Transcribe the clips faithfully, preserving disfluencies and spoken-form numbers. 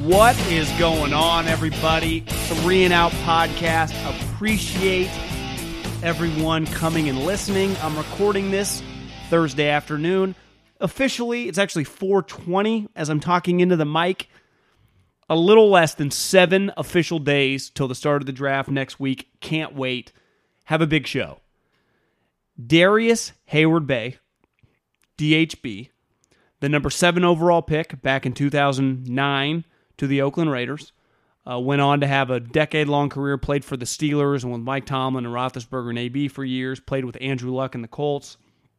What is going on, everybody? Three and Out podcast. Appreciate everyone coming and listening. I'm recording this Thursday afternoon. Officially, it's actually four twenty as I'm talking into the mic. A little less than seven official days till the start of the draft next week. Can't wait. Have a big show. Darrius Heyward-Bey, D H B, the number seven overall pick back in two thousand nine to the Oakland Raiders, uh, went on to have a decade-long career, played for the Steelers and with Mike Tomlin and Roethlisberger and A B for years, played with Andrew Luck and the Colts.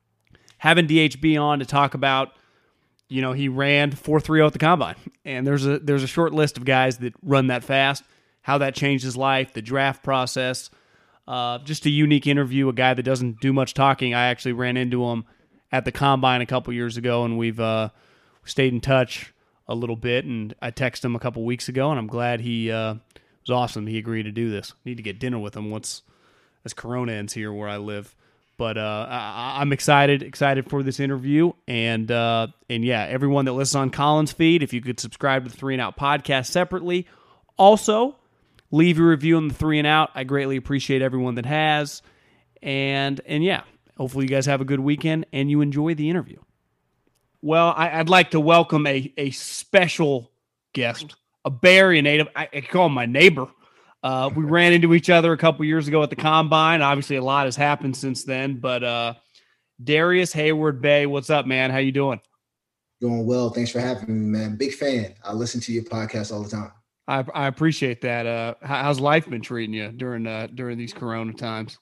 Having D H B on to talk about, you know, he ran four three oh at the Combine, and there's a there's a short list of guys that run that fast, how that changed his life, the draft process, uh, just a unique interview, a guy that doesn't do much talking. I actually ran into him at the Combine a couple years ago, and we've uh, stayed in touch a little bit, and I texted him a couple weeks ago, and I'm glad he uh, was awesome. He agreed to do this. Need to get dinner with him once as Corona ends here where I live. But uh, I, I'm excited, excited for this interview, and uh, and yeah, everyone that listens on Colin's feed, if you could subscribe to the Three and Out podcast separately. Also, leave your review on the Three and Out. I greatly appreciate everyone that has, and and yeah, hopefully you guys have a good weekend and you enjoy the interview. Well, I, I'd like to welcome a a special guest, a Bay Area native. I, I call him my neighbor. Uh, we ran into each other a couple years ago at the Combine. Obviously, a lot has happened since then. But uh, Darrius Heyward-Bey, what's up, man? How you doing? Doing well. Thanks for having me, man. Big fan. I listen to your podcast all the time. I, I appreciate that. Uh, how's life been treating you during uh, during these Corona times?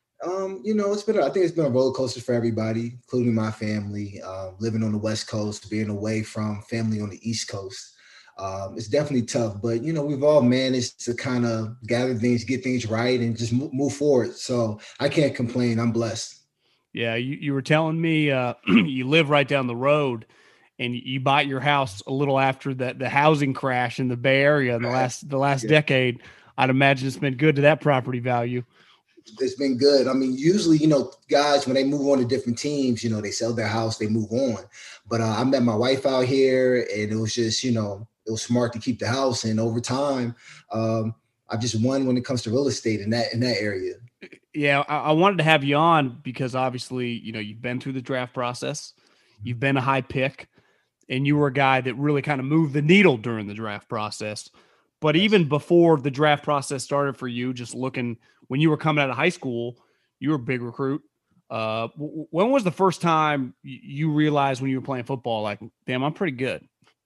Um, you know, it's been, I think it's been a roller coaster for everybody, including my family, uh, living on the West Coast, being away from family on the East Coast. Um, it's definitely tough, but, you know, we've all managed to kind of gather things, get things right, and just move forward. So I can't complain. I'm blessed. Yeah. You, you were telling me uh, you live right down the road and you bought your house a little after the, the housing crash in the Bay Area in the last, the last yeah. decade. I'd imagine it's been good to that property value. It's been good. I mean, usually, you know, guys, when they move on to different teams, you know, they sell their house, they move on. But uh, I met my wife out here, and it was just, you know, it was smart to keep the house. And over time, um, I've just won when it comes to real estate in that in that area. Yeah, I, I wanted to have you on because obviously, you know, you've been through the draft process, you've been a high pick, and you were a guy that really kind of moved the needle during the draft process. But yes. Even before the draft process started for you, just looking when you were coming out of high school, you were a big recruit. Uh, when was the first time you realized when you were playing football, like, damn, I'm pretty good?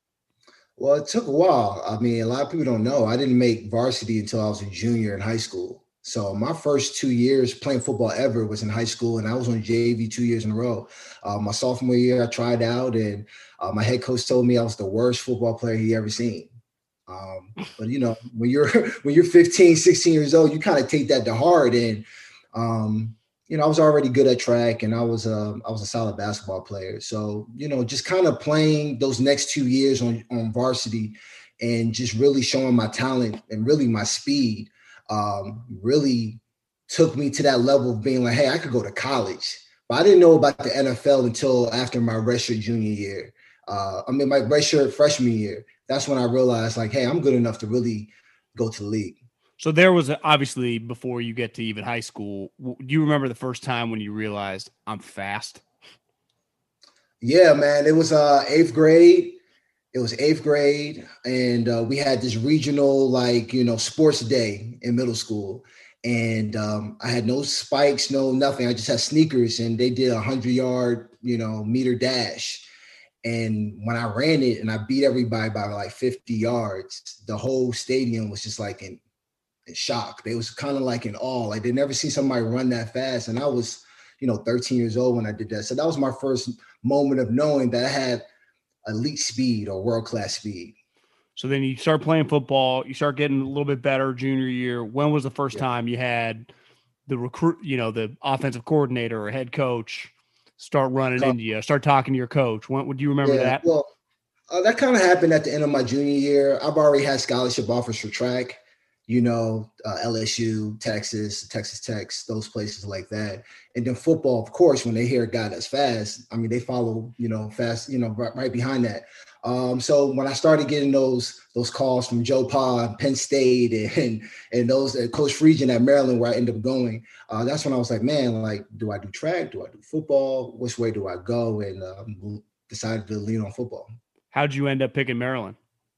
Well, it took a while. I mean, a lot of people don't know. I didn't make varsity until I was a junior in high school. So my first two years playing football ever was in high school, and I was on J V two years in a row. Uh, my sophomore year, I tried out, and uh, my head coach told me I was the worst football player he ever seen. Um, but you know, when you're when you're fifteen, sixteen years old, you kind of take that to heart. And um, you know, I was already good at track, and I was uh, I was a solid basketball player. So you know, just kind of playing those next two years on on varsity, and just really showing my talent and really my speed, um, really took me to that level of being like, hey, I could go to college. But I didn't know about the N F L until after my redshirt junior year. Uh, I mean, my redshirt freshman year. That's when I realized, like, hey, I'm good enough to really go to the league. So there was a, obviously before you get to even high school, do you remember the first time when you realized I'm fast? Yeah, man. It was uh, eighth grade. It was eighth grade. And uh, we had this regional, like, you know, sports day in middle school. And um, I had no spikes, no nothing. I just had sneakers, and they did a hundred yard, you know, meter dash. And when I ran it and I beat everybody by like fifty yards, the whole stadium was just like in, in shock. They was kind of like in awe. Like they never seen somebody run that fast. And I was, you know, thirteen years old when I did that. So that was my first moment of knowing that I had elite speed or world-class speed. So then you start playing football, you start getting a little bit better junior year. When was the first Yeah. time you had the recruit, you know, the offensive coordinator or head coach start running Come. into you, start talking to your coach? When would you remember Yeah, that? Well, uh, that kind of happened at the end of my junior year. I've already had scholarship offers for track. you know, uh, L S U, Texas, Texas Tech, those places like that. And then football, of course, when they hear a guy that's fast, I mean, they follow, you know, fast, you know, right, right behind that. Um, so when I started getting those those calls from Joe Pa, Penn State, and and those uh, Coach Friedgen at Maryland, where I ended up going, uh, that's when I was like, man, like, do I do track? Do I do football? Which way do I go? And um, decided to lean on football. How'd you end up picking Maryland?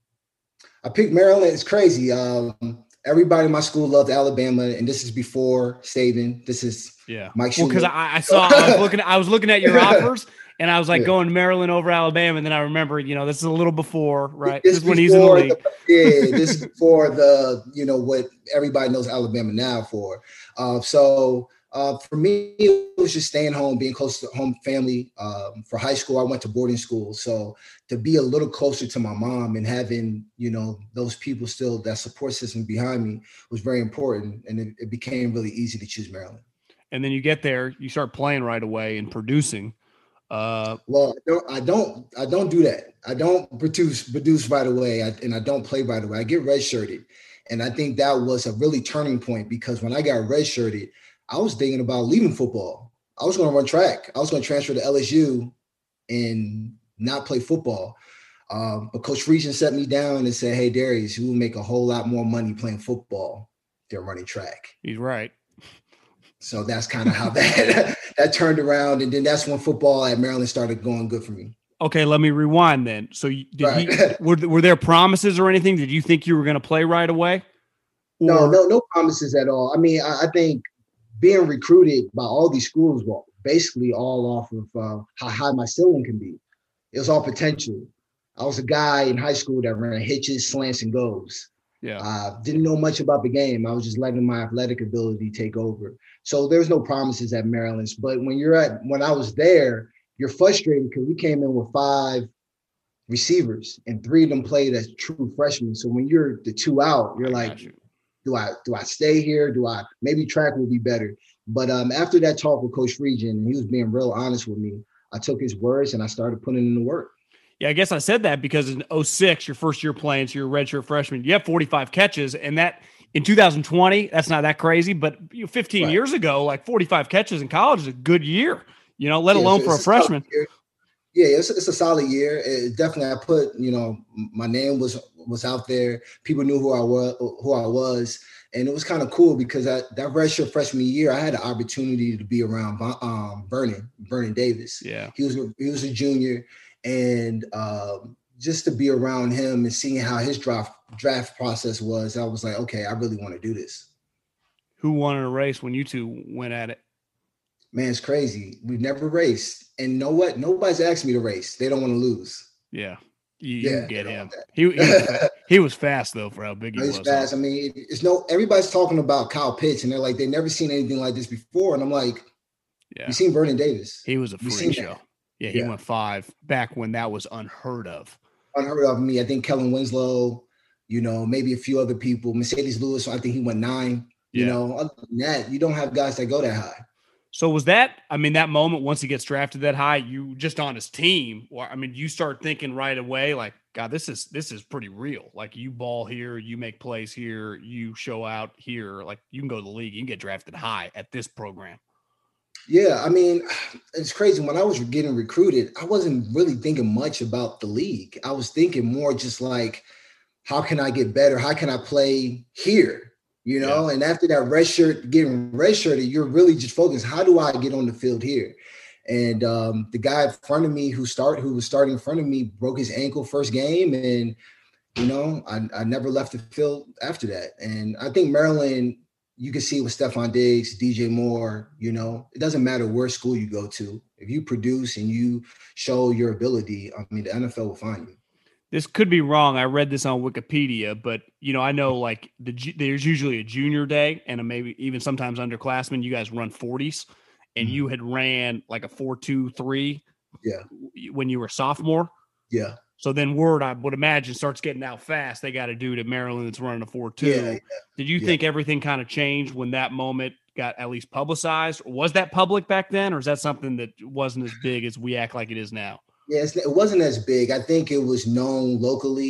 I picked Maryland. It's crazy. Um, everybody in my school loved Alabama, and this is before Saban. This is yeah, Mike. Well, because I, I saw, I was looking, I was looking at your offers. And I was like, yeah. going Maryland over Alabama. And then I remember, you know, this is a little before, right? This, this is when he's in the league. The, yeah, this is before the, you know, what everybody knows Alabama now for. Uh, so uh, for me, it was just staying home, being close to home family. Um, for high school, I went to boarding school. So to be a little closer to my mom and having, you know, those people still, that support system behind me was very important. And it, it became really easy to choose Maryland. And then you get there, you start playing right away and producing. Uh, well, I don't, I don't, I don't do that. I don't produce, produce right away. I, and I don't play right away. I get redshirted. And I think that was a really turning point, because when I got redshirted, I was thinking about leaving football. I was going to run track. I was going to transfer to L S U and not play football. Um, but Coach Friedgen set me down and said, hey, Darius, you will make a whole lot more money playing football than running track. He's right. So that's kind of how that that turned around, and then that's when football at Maryland started going good for me. Okay, let me rewind then. So, you, did right. he, were were there promises or anything? Did you think you were going to play right away? Or? No, no, no promises at all. I mean, I, I think being recruited by all these schools was basically all off of uh, how high my ceiling can be. It was all potential. I was a guy in high school that ran hitches, slants, and goes. Yeah, uh, didn't know much about the game. I was just letting my athletic ability take over. So there's no promises at Maryland's. But when you're at, when I was there, you're frustrated because we came in with five receivers and three of them played as true freshmen. So when you're the two out, you're like, you. do I do I stay here? Do I maybe track will be better? But um, after that talk with Coach Friedgen, and he was being real honest with me, I took his words and I started putting in the work. Yeah, I guess I said that because in oh six, your first year playing, so you're a redshirt freshman, you have forty-five catches, and that in two thousand twenty, that's not that crazy, but fifteen right. years ago, like forty-five catches in college is a good year, you know, let yeah, alone for a freshman. Yeah, it's, it's a solid year. It definitely, I put, you know, my name was was out there. People knew who I was, who I was, and it was kind of cool because I, that redshirt freshman year, I had the opportunity to be around um, Vernon, Vernon Davis. Yeah, he was he was a junior. And um, just to be around him and seeing how his draft draft process was, I was like, okay, I really want to do this. Who won in a race when you two went at it? Man, it's crazy. We've never raced. And you know what? Nobody's asked me to race. They don't want to lose. Yeah. You, you yeah, get him. He, he, was, he was fast, though, for how big he no, he's was. fast. I mean, it's no, everybody's talking about Kyle Pitts, and they're like, they've never seen anything like this before. And I'm like, yeah. You've seen Vernon Davis. He was a freak show. That. Yeah, he yeah. went five back when that was unheard of. Unheard of me. I think Kellen Winslow, you know, maybe a few other people. Mercedes Lewis, I think he went nine. You yeah. know, other than that, you don't have guys that go that high. So was that, I mean, that moment once he gets drafted that high, you just on his team, or I mean, you start thinking right away, like, God, this is this is pretty real. Like, you ball here, you make plays here, you show out here. Like, you can go to the league, you can get drafted high at this program. Yeah, I mean, it's crazy. When I was getting recruited, I wasn't really thinking much about the league. I was thinking more just like, how can I get better? How can I play here? You know, yeah. And after that red shirt, getting red shirted, you're really just focused. How do I get on the field here? And um, the guy in front of me who start who was starting in front of me broke his ankle first game, and you know, I, I never left the field after that. And I think Maryland, you can see with Stephon Diggs, D J Moore, you know, it doesn't matter where school you go to. If you produce and you show your ability, I mean, the N F L will find you. This could be wrong. I read this on Wikipedia, but, you know, I know, like, the, there's usually a junior day and a maybe even sometimes underclassmen. You guys run forties, and mm-hmm. you had ran, like, a four two three yeah. when you were a sophomore. Yeah. So then word, I would imagine, starts getting out fast. They got a dude at Maryland that's running a four two. Yeah, yeah, Did you yeah. think everything kind of changed when that moment got at least publicized? Or was that public back then, or is that something that wasn't as big as we act like it is now? Yeah, it's, it wasn't as big. I think it was known locally,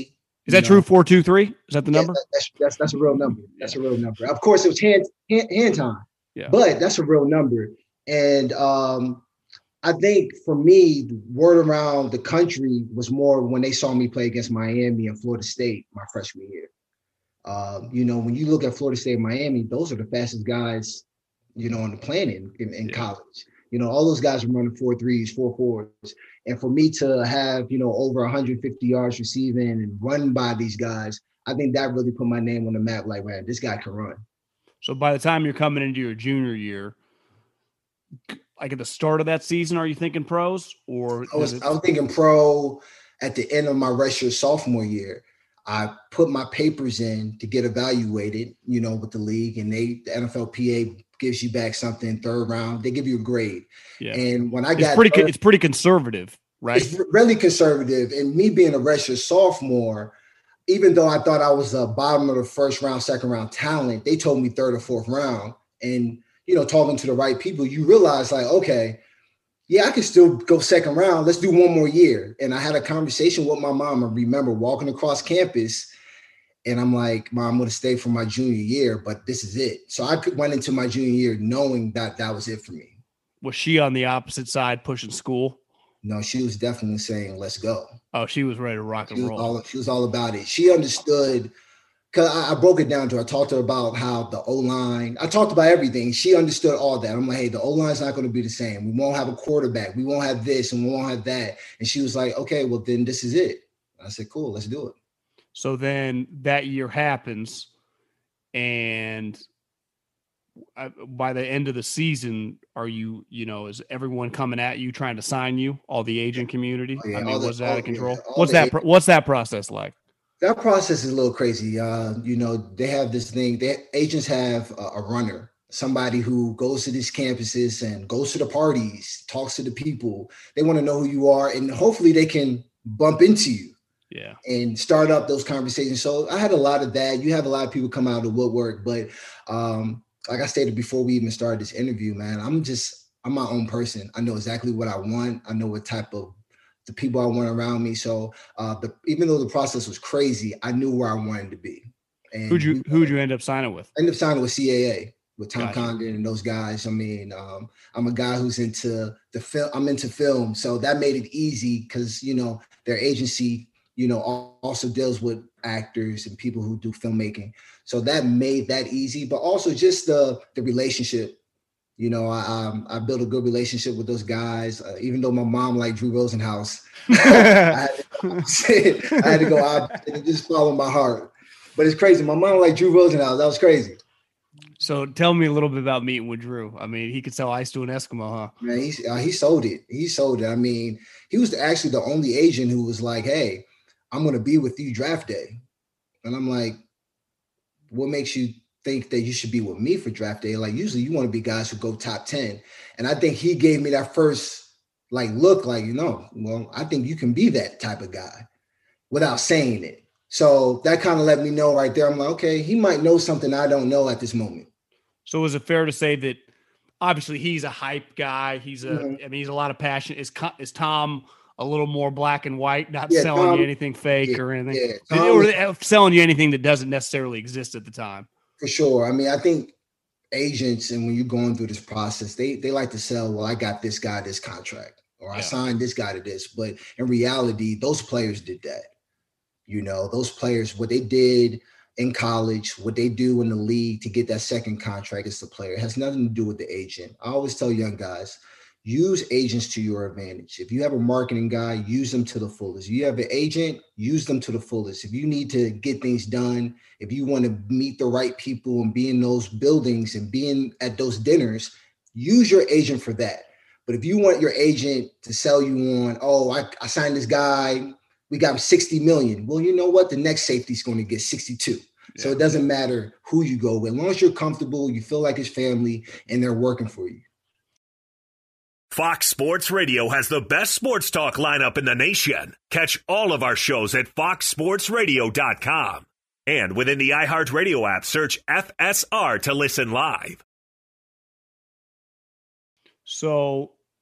Is that know? true? Four two three? Is that the Yeah, number? that, that's, that's that's a real number. That's yeah. a real number. Of course, it was hand hand, hand time, yeah. but that's a real number. And um, I think for me, the word around the country was more when they saw me play against Miami and Florida State my freshman year. Um, you know, when you look at Florida State and Miami, those are the fastest guys, you know, on the planet in, in, in yeah. college. You know, all those guys are running four threes, four fours. And for me to have, you know, over one hundred fifty yards receiving and run by these guys, I think that really put my name on the map. Like, man, this guy can run. So by the time you're coming into your junior year, like at the start of that season, are you thinking pros? Or I was, it- I was thinking pro at the end of my redshirt sophomore year. I put my papers in to get evaluated, you know, with the league, and they, the N F L P A gives you back something third round. They give you a grade. Yeah. And when I got, it's pretty, third, it's pretty conservative, right? It's really conservative. And me being a redshirt sophomore, even though I thought I was a bottom of the first round, second round talent, they told me third or fourth round. And, you know, talking to the right people, you realize like, okay, yeah, I can still go second round. Let's do one more year. And I had a conversation with my mom. I remember walking across campus and I'm like, Mom, I'm going to stay for my junior year, but this is it. So I went into my junior year knowing that that was it for me. Was she on the opposite side pushing school? No, she was definitely saying, let's go. Oh, she was ready to rock and she roll. All, she was all about it. She understood. Because I, I broke it down to her. I talked to her about how the O-line, I talked about everything. She understood all that. I'm like, hey, the O-line's not going to be the same. We won't have a quarterback. We won't have this and we won't have that. And she was like, okay, well, then this is it. I said, cool, let's do it. So then that year happens. And by the end of the season, are you, you know, is everyone coming at you trying to sign you, all the agent community? Oh, yeah, I mean, was that out of control? Yeah, what's that, agent- what's that process like? That process is a little crazy. Uh, you know, they have this thing, they, agents have a, a runner, somebody who goes to these campuses and goes to the parties, talks to the people. They want to know who you are, and hopefully they can bump into you. Yeah. And start up those conversations. So I had a lot of that. You have a lot of people come out of the woodwork, but um, like I stated before we even started this interview, man, I'm just, I'm my own person. I know exactly what I want. I know what type of the people I want around me. So uh, the, even though the process was crazy, I knew where I wanted to be. And who'd you, who'd you end up signing with? I ended up signing with C A A, with Tom gotcha. Condon and those guys. I mean, um, I'm a guy who's into the film. I'm into film. So that made it easy because, you know, their agency, you know, also deals with actors and people who do filmmaking. So that made that easy, but also just the, the relationship. You know, I um, I built a good relationship with those guys, uh, even though my mom liked Drew Rosenhaus. I, had to, I had to go out and just follow my heart. But it's crazy. My mom liked Drew Rosenhaus. That was crazy. So tell me a little bit about meeting with Drew. I mean, he could sell ice to an Eskimo, huh? Man, he, uh, he sold it. He sold it. I mean, he was actually the only agent who was like, hey, I'm going to be with you draft day. And I'm like, what makes you think that you should be with me for draft day? Like, usually you want to be guys who go top ten. And I think he gave me that first like look like, you know, well, I think you can be that type of guy without saying it. So that kind of let me know right there. I'm like, okay, he might know something I don't know at this moment. So is it fair to say that obviously he's a hype guy? He's a, mm-hmm. I mean, he's a lot of passion. Is, is Tom a little more black and white, not yeah, selling Tom, you anything fake yeah, or anything, yeah. Tom, or selling you anything that doesn't necessarily exist at the time? For sure. I mean, I think agents, and when you're going through this process, they they like to sell, well, I got this guy this contract, or yeah. I signed this guy to this. But in reality, those players did that. You know, those players, what they did in college, what they do in the league to get that second contract as the player, it has nothing to do with the agent. I always tell young guys, use agents to your advantage. If you have a marketing guy, use them to the fullest. If you have an agent, use them to the fullest. If you need to get things done, if you want to meet the right people and be in those buildings and being at those dinners, use your agent for that. But if you want your agent to sell you on, oh, I, I signed this guy, we got him sixty million. Well, you know what? The next safety is going to get sixty-two. Yeah. So it doesn't matter who you go with. As long as you're comfortable, you feel like it's family, and they're working for you. Fox Sports Radio has the best sports talk lineup in the nation. Catch all of our shows at fox sports radio dot com. And within the iHeartRadio app, search F S R to listen live. So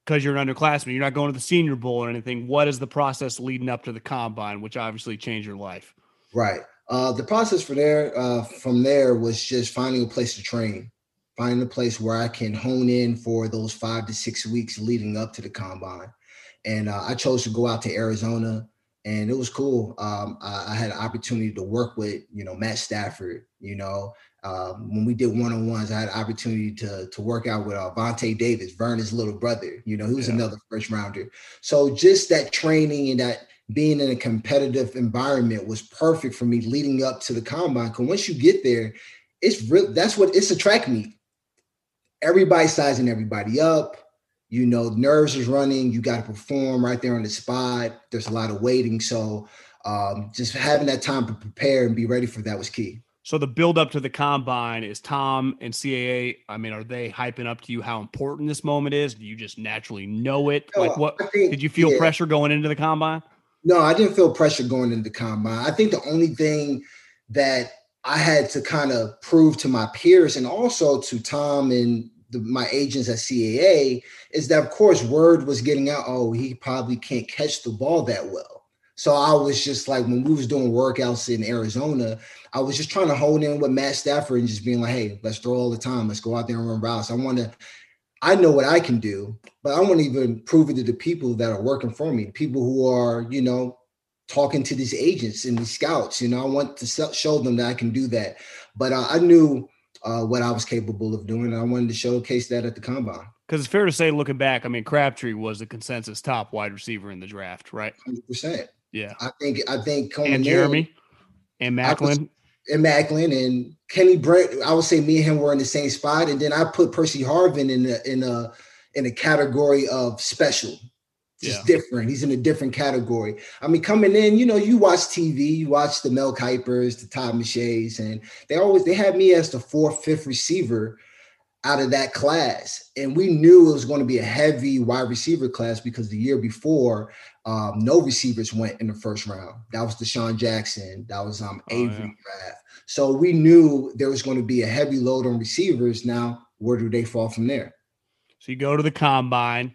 because you're an underclassman, you're not going to the Senior Bowl or anything. What is the process leading up to the combine, which obviously changed your life? Right. Uh, the process for there, uh, from there was just finding a place to train, finding a place where I can hone in for those five to six weeks leading up to the combine. And uh, I chose to go out to Arizona, and it was cool. Um, I, I had an opportunity to work with, you know, Matt Stafford. You know, um, when we did one-on-ones, I had an opportunity to to work out with uh, Vontae Davis, Vernon's little brother. You know, he was yeah. another first rounder. So just that training and that being in a competitive environment was perfect for me leading up to the combine. Because once you get there, it's real. That's what it's a track meet. Everybody's sizing everybody up. You know, nerves is running. You got to perform right there on the spot. There's a lot of waiting. So um, just having that time to prepare and be ready for that was key. So the build up to the combine, is Tom and C A A, I mean, are they hyping up to you how important this moment is? Do you just naturally know it? No, like what think, did you feel yeah. pressure going into the combine? No, I didn't feel pressure going into the combine. I think the only thing that I had to kind of prove to my peers and also to Tom and the, my agents at C A A is that, of course, word was getting out, oh, he probably can't catch the ball that well. So I was just like, when we was doing workouts in Arizona, I was just trying to hold in with Matt Stafford and just being like, hey, let's throw all the time. Let's go out there and run routes. I want to, I know what I can do, but I want to even prove it to the people that are working for me, people who are, you know, talking to these agents and these scouts. You know, I want to show them that I can do that. But uh, I knew uh, what I was capable of doing, and I wanted to showcase that at the combine. Because it's fair to say, looking back, I mean, Crabtree was the consensus top wide receiver in the draft, right? one hundred percent. Yeah. I think, I think, and Jeremy and Macklin. And Macklin and Kenny Brent, I would say me and him were in the same spot. And then I put Percy Harvin in a, in a, in a category of special. Just yeah. different. He's in a different category. I mean, coming in, you know, you watch T V, you watch the Mel Kipers, the Todd McShays, and they always, they had me as the fourth, fifth receiver out of that class. And we knew it was going to be a heavy wide receiver class because the year before, um, no receivers went in the first round. That was Deshaun Jackson. That was um, Avery oh, yeah. draft. So we knew there was going to be a heavy load on receivers. Now, where do they fall from there? So you go to the combine.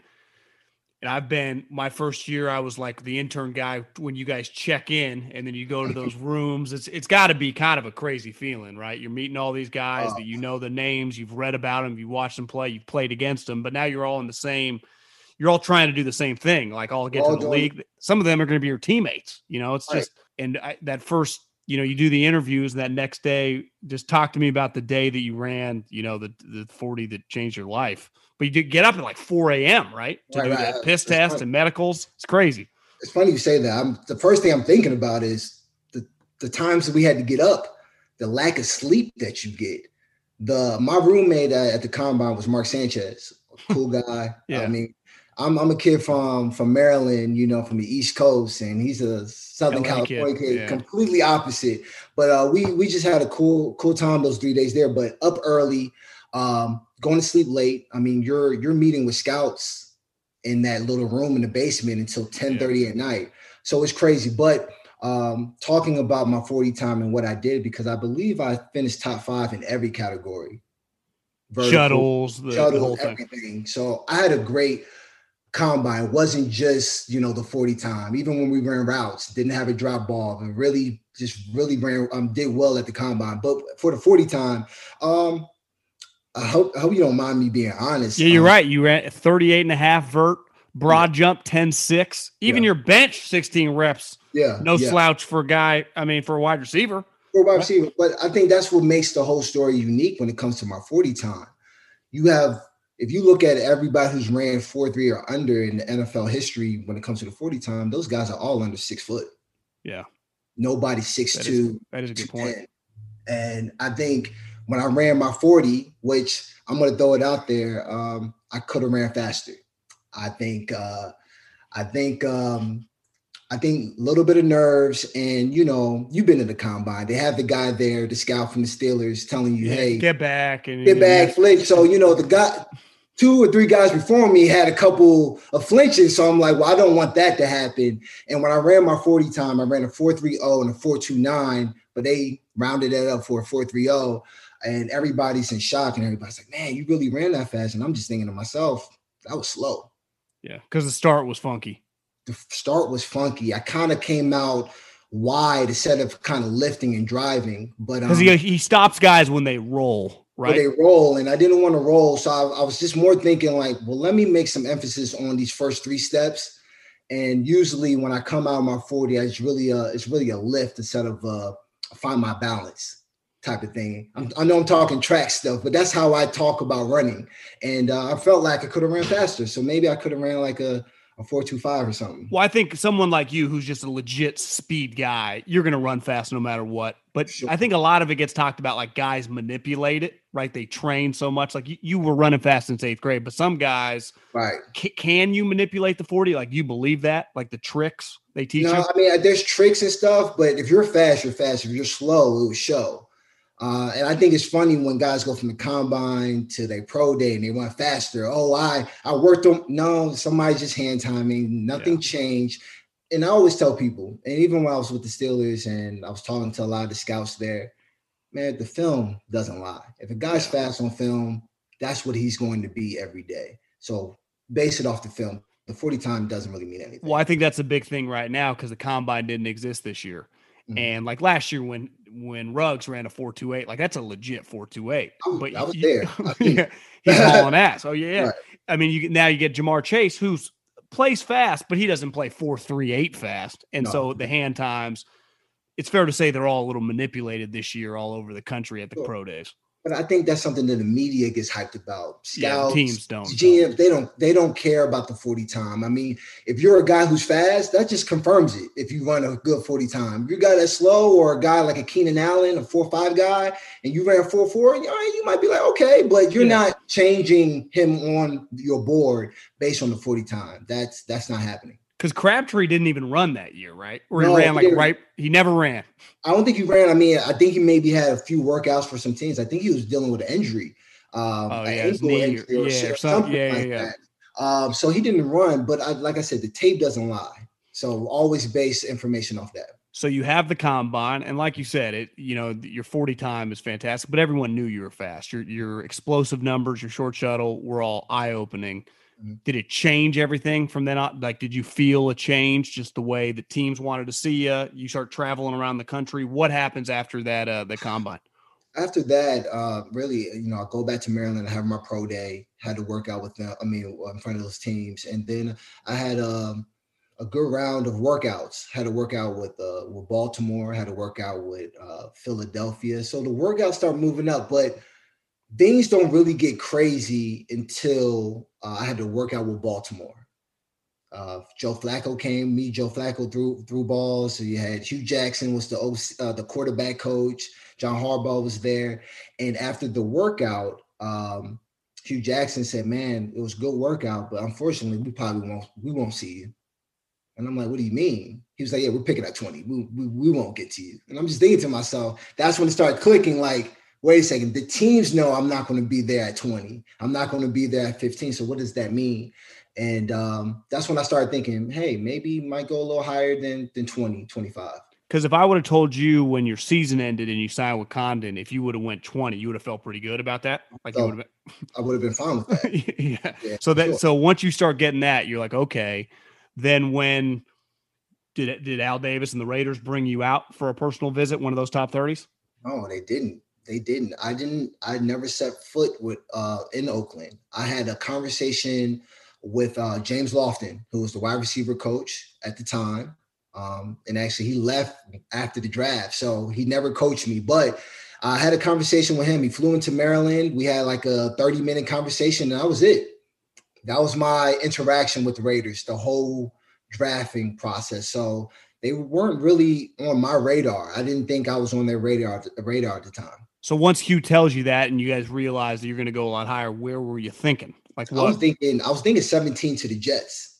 And I've been, my first year, I was like the intern guy when you guys check in and then you go to those rooms. It's It's got to be kind of a crazy feeling, right? You're meeting all these guys uh, that you know the names, you've read about them, you've watched them play, you've played against them, but now you're all in the same, you're all trying to do the same thing, like all get all to the doing. league. Some of them are going to be your teammates, you know, it's just, right. and I, that first, you know, you do the interviews and that next day, just talk to me about the day that you ran, you know, the, the forty that changed your life. But you did get up at like four a.m., right? To right, do right. that piss it's test funny. and medicals. It's crazy. It's funny you say that. I'm, the first thing I'm thinking about is the, the times that we had to get up, the lack of sleep that you get. The My roommate at the combine was Mark Sanchez, a cool guy. yeah. I mean, I'm I'm a kid from, from Maryland, you know, from the East Coast, and he's a Southern California kid, yeah. completely opposite. But uh, we we just had a cool cool time those three days there. But up early, um, going to sleep late. I mean, you're you're meeting with scouts in that little room in the basement until ten thirty yeah. at night. So it's crazy. But um, talking about my forty time and what I did, because I believe I finished top five in every category. Vertical, shuttles, the, shuttles, the whole everything. thing. So I had a great combine. It wasn't just, you know, the forty time. Even when we ran routes, didn't have a drop ball, and really just really ran, um, did well at the combine. But for the forty time, um, I hope I hope you don't mind me being honest. Yeah, you're um, right. You ran thirty-eight and a half vert, broad yeah. jump ten six. Even yeah. your bench sixteen reps. Yeah. No yeah. slouch for a guy, I mean, for a wide receiver. For a wide receiver. But I think that's what makes the whole story unique when it comes to my forty time. You have, if you look at everybody who's ran four three or under in the N F L history when it comes to the forty time, those guys are all under six foot. Yeah. Nobody six that two. Is, that is a good point. And I think when I ran my forty, which I'm going to throw it out there, um, I could have ran faster. I think, uh, I think, um, I think a little bit of nerves, and, you know, you've been in the combine. They have the guy there, the scout from the Steelers, telling you, yeah, hey, get back and get back, flinch. So, you know, the guy, two or three guys before me had a couple of flinches. So I'm like, well, I don't want that to happen. And when I ran my forty time, I ran a four three oh and a four two nine, but they rounded it up for a four three oh. And everybody's in shock, and everybody's like, man, you really ran that fast. And I'm just thinking to myself, that was slow. Yeah, because the start was funky. The start was funky. I kind of came out wide instead of kind of lifting and driving. But because um, he, he stops guys when they roll, right? When they roll, and I didn't want to roll. So I, I was just more thinking like, well, let me make some emphasis on these first three steps. And usually when I come out of my forty, it's really a, it's really a lift instead of uh, find my balance type of thing. I'm, I know I'm talking track stuff, but that's how I talk about running. And uh, I felt like I could have ran faster. So maybe I could have ran like a, a four two five or something. Well, I think someone like you who's just a legit speed guy, you're going to run fast no matter what. But sure. I think a lot of it gets talked about like guys manipulate it, right? They train so much. Like you, you were running fast since eighth grade, but some guys, right? C- can you manipulate the forty? Like you believe that? Like the tricks they teach no, you? I mean, there's tricks and stuff, but if you're fast, you're fast. If you're slow, it will show. Uh, and I think it's funny when guys go from the combine to their pro day and they run faster. Oh, I I worked them. No, somebody's just hand timing. Nothing yeah. changed. And I always tell people, and even when I was with the Steelers and I was talking to a lot of the scouts there, man, the film doesn't lie. If a guy's yeah. fast on film, that's what he's going to be every day. So base it off the film. The forty time doesn't really mean anything. Well, I think that's a big thing right now because the combine didn't exist this year. Mm-hmm. And like last year when when Ruggs ran a four two eight, like that's a legit four two eight. But I was you, there. I mean, yeah, he's hauling ass. Oh yeah, yeah. Right. I mean, you now you get Jamar Chase, who's plays fast, but he doesn't play four three eight fast, and no. so the hand times. It's fair to say they're all a little manipulated this year, all over the country at the sure. pro days. But I think that's something that the media gets hyped about. Scouts, yeah, teams don't. G Ms, they don't. They don't care about the forty time. I mean, if you're a guy who's fast, that just confirms it. If you run a good forty time, if you're a guy that's slow, or a guy like a Keenan Allen, a four five guy, and you ran four four, you know, you might be like, okay, but you're yeah. not changing him on your board based on the forty time. That's that's not happening. Because Crabtree didn't even run that year, right? Or he no, ran like he right. He never ran. I don't think he ran. I mean, I think he maybe had a few workouts for some teams. I think he was dealing with an injury. Um, oh, yeah. Ankle knee, injury or yeah, something, something yeah, like yeah. that. Um, so he didn't run. But I, like I said, the tape doesn't lie. So always base information off that. So you have the combine. And like you said, it you know, your forty time is fantastic. But everyone knew you were fast. Your, your explosive numbers, your short shuttle were all eye-opening. Did it change everything from then on? Like, did you feel a change just the way the teams wanted to see you? You start traveling around the country. What happens after that, uh, the combine? After that, uh, really, you know, I go back to Maryland, I have my pro day, had to work out with them, I mean, in front of those teams. And then I had um, a good round of workouts, had to work out with, uh, with Baltimore, had to work out with uh, Philadelphia. So the workouts start moving up, but things don't really get crazy until uh, I had to work out with Baltimore. Uh, Joe Flacco came, me, Joe Flacco threw threw balls. So you had Hugh Jackson was the O C, uh, the quarterback coach. John Harbaugh was there. And after the workout, um, Hugh Jackson said, man, it was a good workout, but unfortunately, we probably won't, we won't see you. And I'm like, what do you mean? He was like, yeah, we're picking at twenty. We, we, we won't get to you. And I'm just thinking to myself, that's when it started clicking like, wait a second, the teams know I'm not going to be there at twenty. I'm not going to be there at fifteen. So what does that mean? And um, that's when I started thinking, hey, maybe might go a little higher than, than twenty, twenty-five. Because if I would have told you when your season ended and you signed with Condon, if you would have went twenty, you would have felt pretty good about that. Like so you would have been. I would have been fine with that. yeah. yeah. So that, sure. so once you start getting that, you're like, okay, then when did, did Al Davis and the Raiders bring you out for a personal visit, one of those top thirties? No, they didn't. They didn't. I didn't. I never set foot with uh, in Oakland. I had a conversation with uh, James Lofton, who was the wide receiver coach at the time. Um, and actually, he left after the draft, so he never coached me. But I had a conversation with him. He flew into Maryland. We had like a thirty minute conversation, and that was it. That was my interaction with the Raiders, the whole drafting process. So they weren't really on my radar. I didn't think I was on their radar, radar at the time. So once Hugh tells you that and you guys realize that you're going to go a lot higher, where were you thinking? Like what? I was thinking, I was thinking seventeen to the Jets.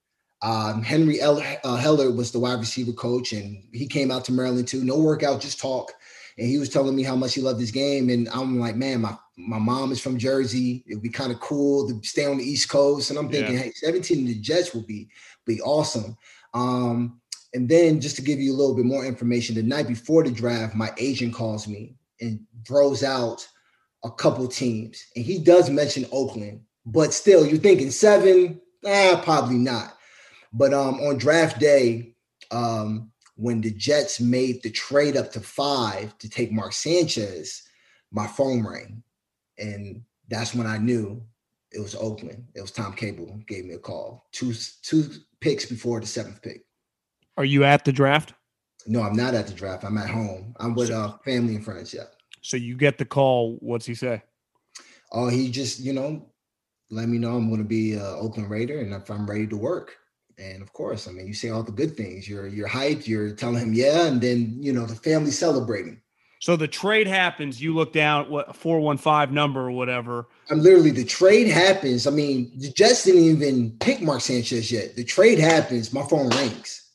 Um, Henry L, uh, Heller was the wide receiver coach, and he came out to Maryland too. No workout, just talk. And he was telling me how much he loved his game. And I'm like, man, my, my mom is from Jersey. It would be kind of cool to stay on the East Coast. And I'm thinking, yeah. hey, seventeen to the Jets would be, be awesome. Um, and then just to give you a little bit more information, the night before the draft, my agent calls me and throws out a couple teams. And he does mention Oakland, but still you're thinking seven, Eh, probably not. But um, on draft day, um, when the Jets made the trade up to five to take Mark Sanchez, my phone rang. And that's when I knew it was Oakland. It was Tom Cable gave me a call. Two two picks before the seventh pick. Are you at the draft? No, I'm not at the draft. I'm at home. I'm with uh, family and friends. Yeah. So you get the call. What's he say? Oh, he just, you know, let me know I'm going to be an Oakland Raider and if I'm ready to work. And of course, I mean, you say all the good things. You're you're hyped. You're telling him yeah, and then you know the family celebrating. So the trade happens. You look down at what four one five number or whatever. I'm literally the trade happens. I mean, the Jets didn't even pick Mark Sanchez yet. The trade happens. My phone rings.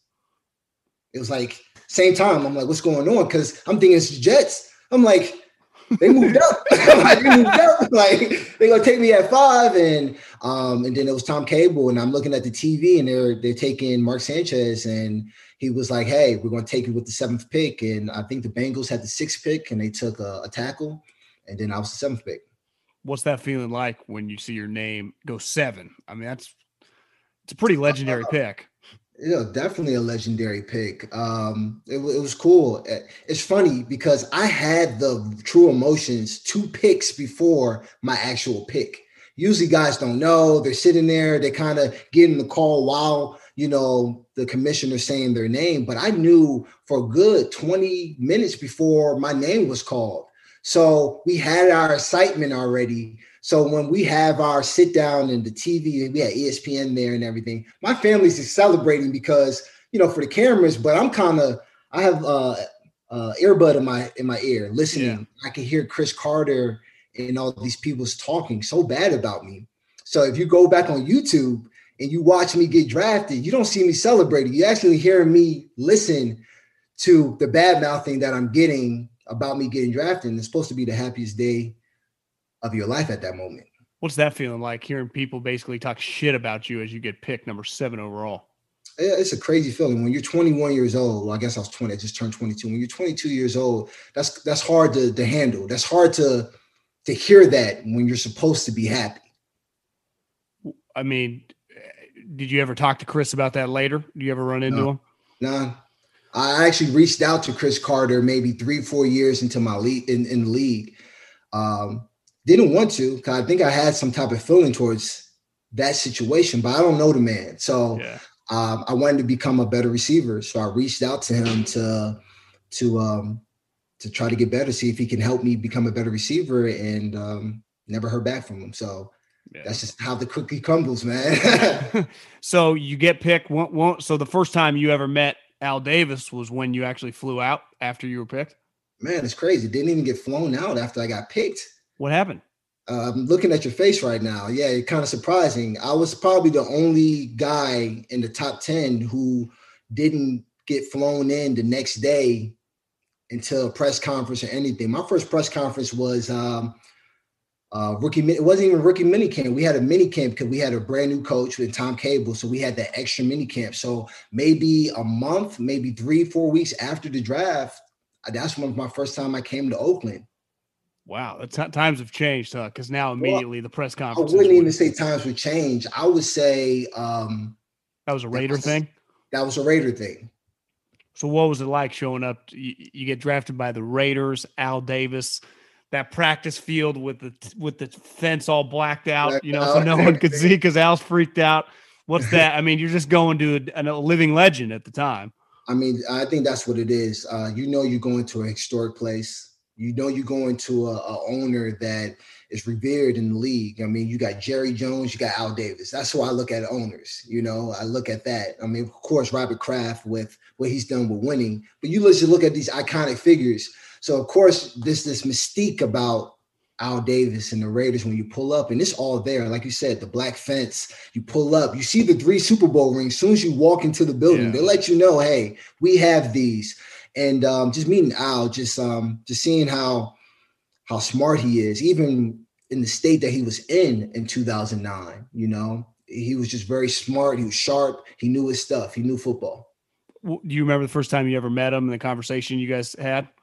It was like same time. I'm like, what's going on? Because I'm thinking it's the Jets. I'm like, they moved up. like, they moved up. Like they're gonna take me at five, and um, and then it was Tom Cable, and I'm looking at the T V, and they're they're taking Mark Sanchez, and he was like, hey, we're gonna take you with the seventh pick, and I think the Bengals had the sixth pick, and they took a, a tackle, and then I was the seventh pick. What's that feeling like when you see your name go seven? I mean, that's it's a pretty legendary uh, pick. Yeah, definitely a legendary pick. Um, it, it was cool. It's funny because I had the true emotions two picks before my actual pick. Usually guys don't know. They're sitting there. They kind of getting the call while, you know, the commissioner's saying their name. But I knew for a good twenty minutes before my name was called. So we had our excitement already. So when we have our sit down and the T V, we had E S P N there and everything, my family's just celebrating because, you know, for the cameras, but I'm kind of, I have uh, uh earbud in my, in my ear listening. Yeah. I can hear Chris Carter and all these people's talking so bad about me. So if you go back on YouTube and you watch me get drafted, you don't see me celebrating. You actually hear me listen to the bad mouthing that I'm getting about me getting drafted. And it's supposed to be the happiest day of your life at that moment. What's that feeling like, hearing people basically talk shit about you as you get picked number seven overall? It's a crazy feeling when you're twenty-one years old. Well, I guess I was twenty. I just turned twenty-two. When you're twenty-two years old, that's that's hard to, to handle. That's hard to to hear that when you're supposed to be happy. I mean, did you ever talk to Chris about that later? Do you ever run into no, him? No. I actually reached out to Chris Carter maybe three, four years into my league in, in the league. Um, Didn't want to, because I think I had some type of feeling towards that situation, but I don't know the man. So yeah. um, I wanted to become a better receiver. So I reached out to him to to um, to try to get better, see if he can help me become a better receiver, and um, never heard back from him. So yeah. That's just how the cookie crumbles, man. So you get picked. Won't, won't, so the first time you ever met Al Davis was when you actually flew out after you were picked? Man, it's crazy. Didn't even get flown out after I got picked. What happened? Uh, I'm looking at your face right now. Yeah, it's kind of surprising. I was probably the only guy in the top ten who didn't get flown in the next day until a press conference or anything. My first press conference was um, uh, rookie. It wasn't even rookie mini camp. We had a mini camp because we had a brand new coach with Tom Cable, so we had that extra mini camp. So maybe a month, maybe three, four weeks after the draft, that's when my first time I came to Oakland. Wow, the t- times have changed, huh? Because now immediately well, the press conference. I wouldn't even say times would change. I would say um, that was a Raider that was, thing. That was a Raider thing. So what was it like showing up? You, you get drafted by the Raiders, Al Davis, that practice field with the with the fence all blacked out, blacked you know, out. So no one could see because Al's freaked out. What's that? I mean, you're just going to a, a living legend at the time. I mean, I think that's what it is. Uh, you know, you're going to a historic place. You know, you're going to a, a owner that is revered in the league. I mean, you got Jerry Jones, you got Al Davis. That's how I look at owners. You know, I look at that. I mean, of course, Robert Kraft with what he's done with winning, but you just look at these iconic figures. So, of course, there's this mystique about Al Davis and the Raiders when you pull up, and it's all there. Like you said, the black fence, you pull up, you see the three Super Bowl rings. As soon as you walk into the building, yeah. They let you know, hey, we have these. And um, just meeting Al, just um, just seeing how how smart he is, even in the state that he was in in two thousand nine. You know, he was just very smart. He was sharp. He knew his stuff. He knew football. Do you remember the first time you ever met him and the conversation you guys had?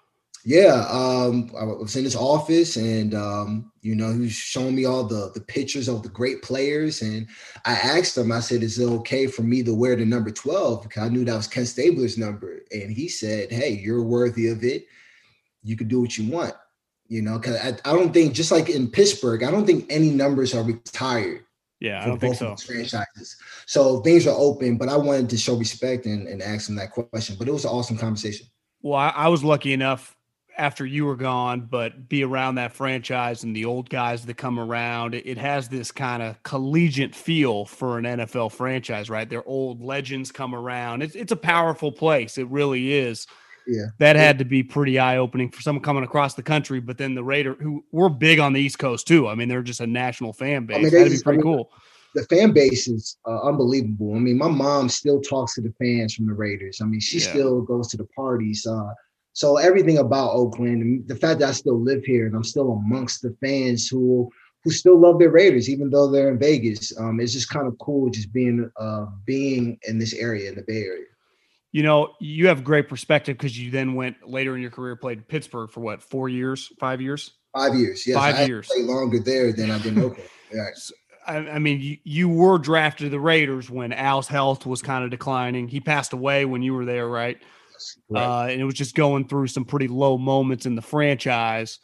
Yeah, um, I was in his office, and um, you know, he was showing me all the the pictures of the great players, and I asked him. I said, "Is it okay for me to wear the number twelve?" Because I knew that was Ken Stabler's number, and he said, "Hey, you're worthy of it. You can do what you want." You know, because I, I don't think, just like in Pittsburgh, I don't think any numbers are retired. Yeah, I for don't think both so. of those franchises. So things are open, but I wanted to show respect and, and ask him that question. But it was an awesome conversation. Well, I, I was lucky enough after you were gone, but be around that franchise and the old guys that come around. It, it has this kind of collegiate feel for an N F L franchise, right? Their old legends come around. It's it's a powerful place. It really is. Yeah. That had to be pretty eye-opening for someone coming across the country, but then the Raider, who we're big on the East Coast too. I mean, they're just a national fan base. I mean, That'd be just, pretty I mean, cool. The fan base is uh, unbelievable. I mean, my mom still talks to the fans from the Raiders. I mean, she Yeah. still goes to the parties. Uh, so everything about Oakland, and the fact that I still live here and I'm still amongst the fans who who still love their Raiders, even though they're in Vegas, um, it's just kind of cool just being uh, being in this area, in the Bay Area. You know, you have great perspective because you then went later in your career, played Pittsburgh for what, four years, five years? Five years, yes. Five I years. played longer there than I did in Oakland. Yeah. So, I, I mean, you, you were drafted to the Raiders when Al's health was kind of declining. He passed away when you were there, right? Right. Uh, and it was just going through some pretty low moments in the franchise.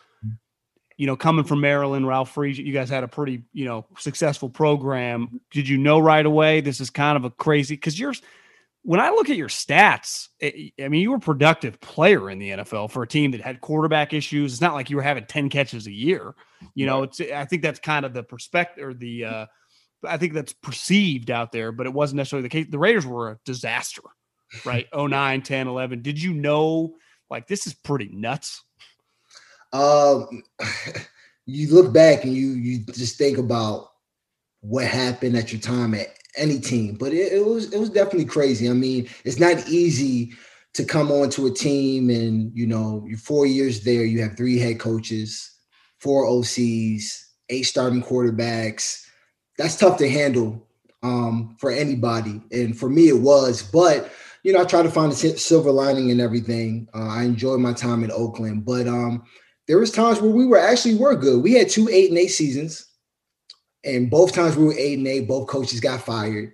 You know, coming from Maryland, Ralph Fried, you guys had a pretty, you know, successful program. Did you know right away this is kind of a crazy – because you're – when I look at your stats, it, I mean, you were a productive player in the N F L for a team that had quarterback issues. It's not like you were having ten catches a year. You know, it's, I think that's kind of the perspective or the, uh, I think that's perceived out there, but it wasn't necessarily the case. The Raiders were a disaster, right? oh nine, ten, eleven. Did you know, like, this is pretty nuts? Um, you look back and you, you just think about what happened at your time at any team, but it, it was it was definitely crazy. I mean, it's not easy to come onto a team and, you know, you're four years there, you have three head coaches, four O Cs, eight starting quarterbacks. That's tough to handle um, for anybody, and for me it was. But you know, I try to find a silver lining in everything. Uh, I enjoyed my time in Oakland, but um, there was times where we were actually were good. We had two eight and eight seasons. And both times we were eight and eight, both coaches got fired.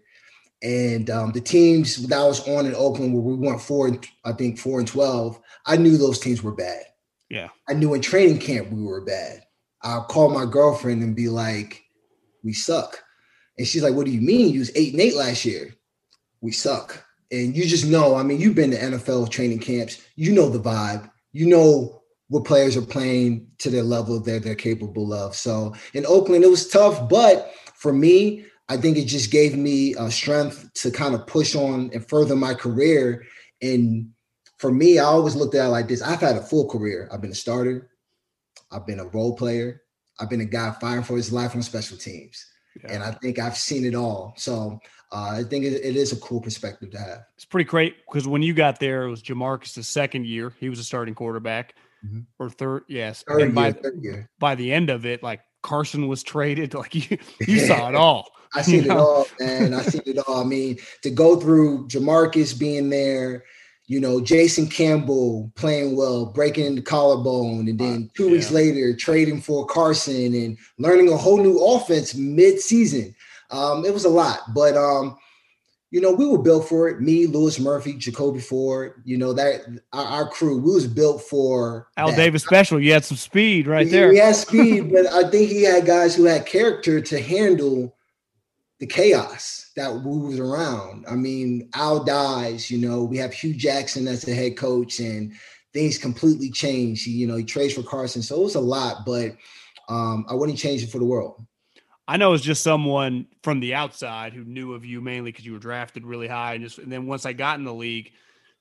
And um, the teams that I was on in Oakland, where we went four and I think four and twelve, I knew those teams were bad. Yeah, I knew in training camp we were bad. I'll call my girlfriend and be like, "We suck," and she's like, "What do you mean? You was eight and eight last year. We suck." And you just know. I mean, you've been to N F L training camps. You know the vibe. You know what players are playing to their level that they're capable of. So in Oakland, it was tough. But for me, I think it just gave me uh, strength to kind of push on and further my career. And for me, I always looked at it like this. I've had a full career. I've been a starter. I've been a role player. I've been a guy fighting for his life on special teams. Yeah. And I think I've seen it all. So uh, I think it, it is a cool perspective to have. It's pretty great because when you got there, it was Jamarcus' second year. He was a starting quarterback. Mm-hmm. Or third, yes. Third and by, year, third year. by the end of it, like Carson was traded. Like you, you saw it all. I seen know? it all, man. I seen it all. I mean, to go through Jamarcus being there, you know, Jason Campbell playing well, breaking in the collarbone, and then two uh, yeah. weeks later trading for Carson and learning a whole new offense mid-season. Um, it was a lot, but um, you know, we were built for it. Me, Louis Murphy, Jacoby Ford, you know, that our, our crew, we was built for Al that. Davis special. You had some speed right he, there. He had speed, but I think he had guys who had character to handle the chaos that was around. I mean, Al dies, you know, we have Hugh Jackson as the head coach, and things completely changed. He, you know, he trades for Carson. So it was a lot, but um, I wouldn't change it for the world. I know it's just someone from the outside who knew of you mainly because you were drafted really high. And, just, and then once I got in the league,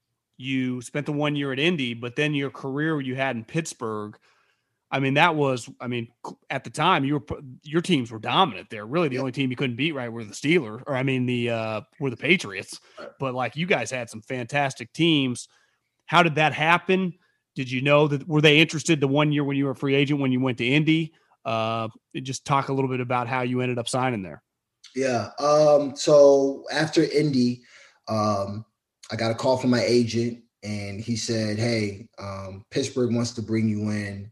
you spent the one year at Indy, but then your career you had in Pittsburgh, I mean, that was, I mean, at the time you were, your teams were dominant there. Really the yeah. only team you couldn't beat, right, were the Steelers, or I mean, the, uh, were the Patriots, but like you guys had some fantastic teams. How did that happen? Did you know that, were they interested the one year when you were a free agent, when you went to Indy? Uh, just talk a little bit about how you ended up signing there. Yeah. Um, so after Indy, um, I got a call from my agent, and he said, hey, um, Pittsburgh wants to bring you in.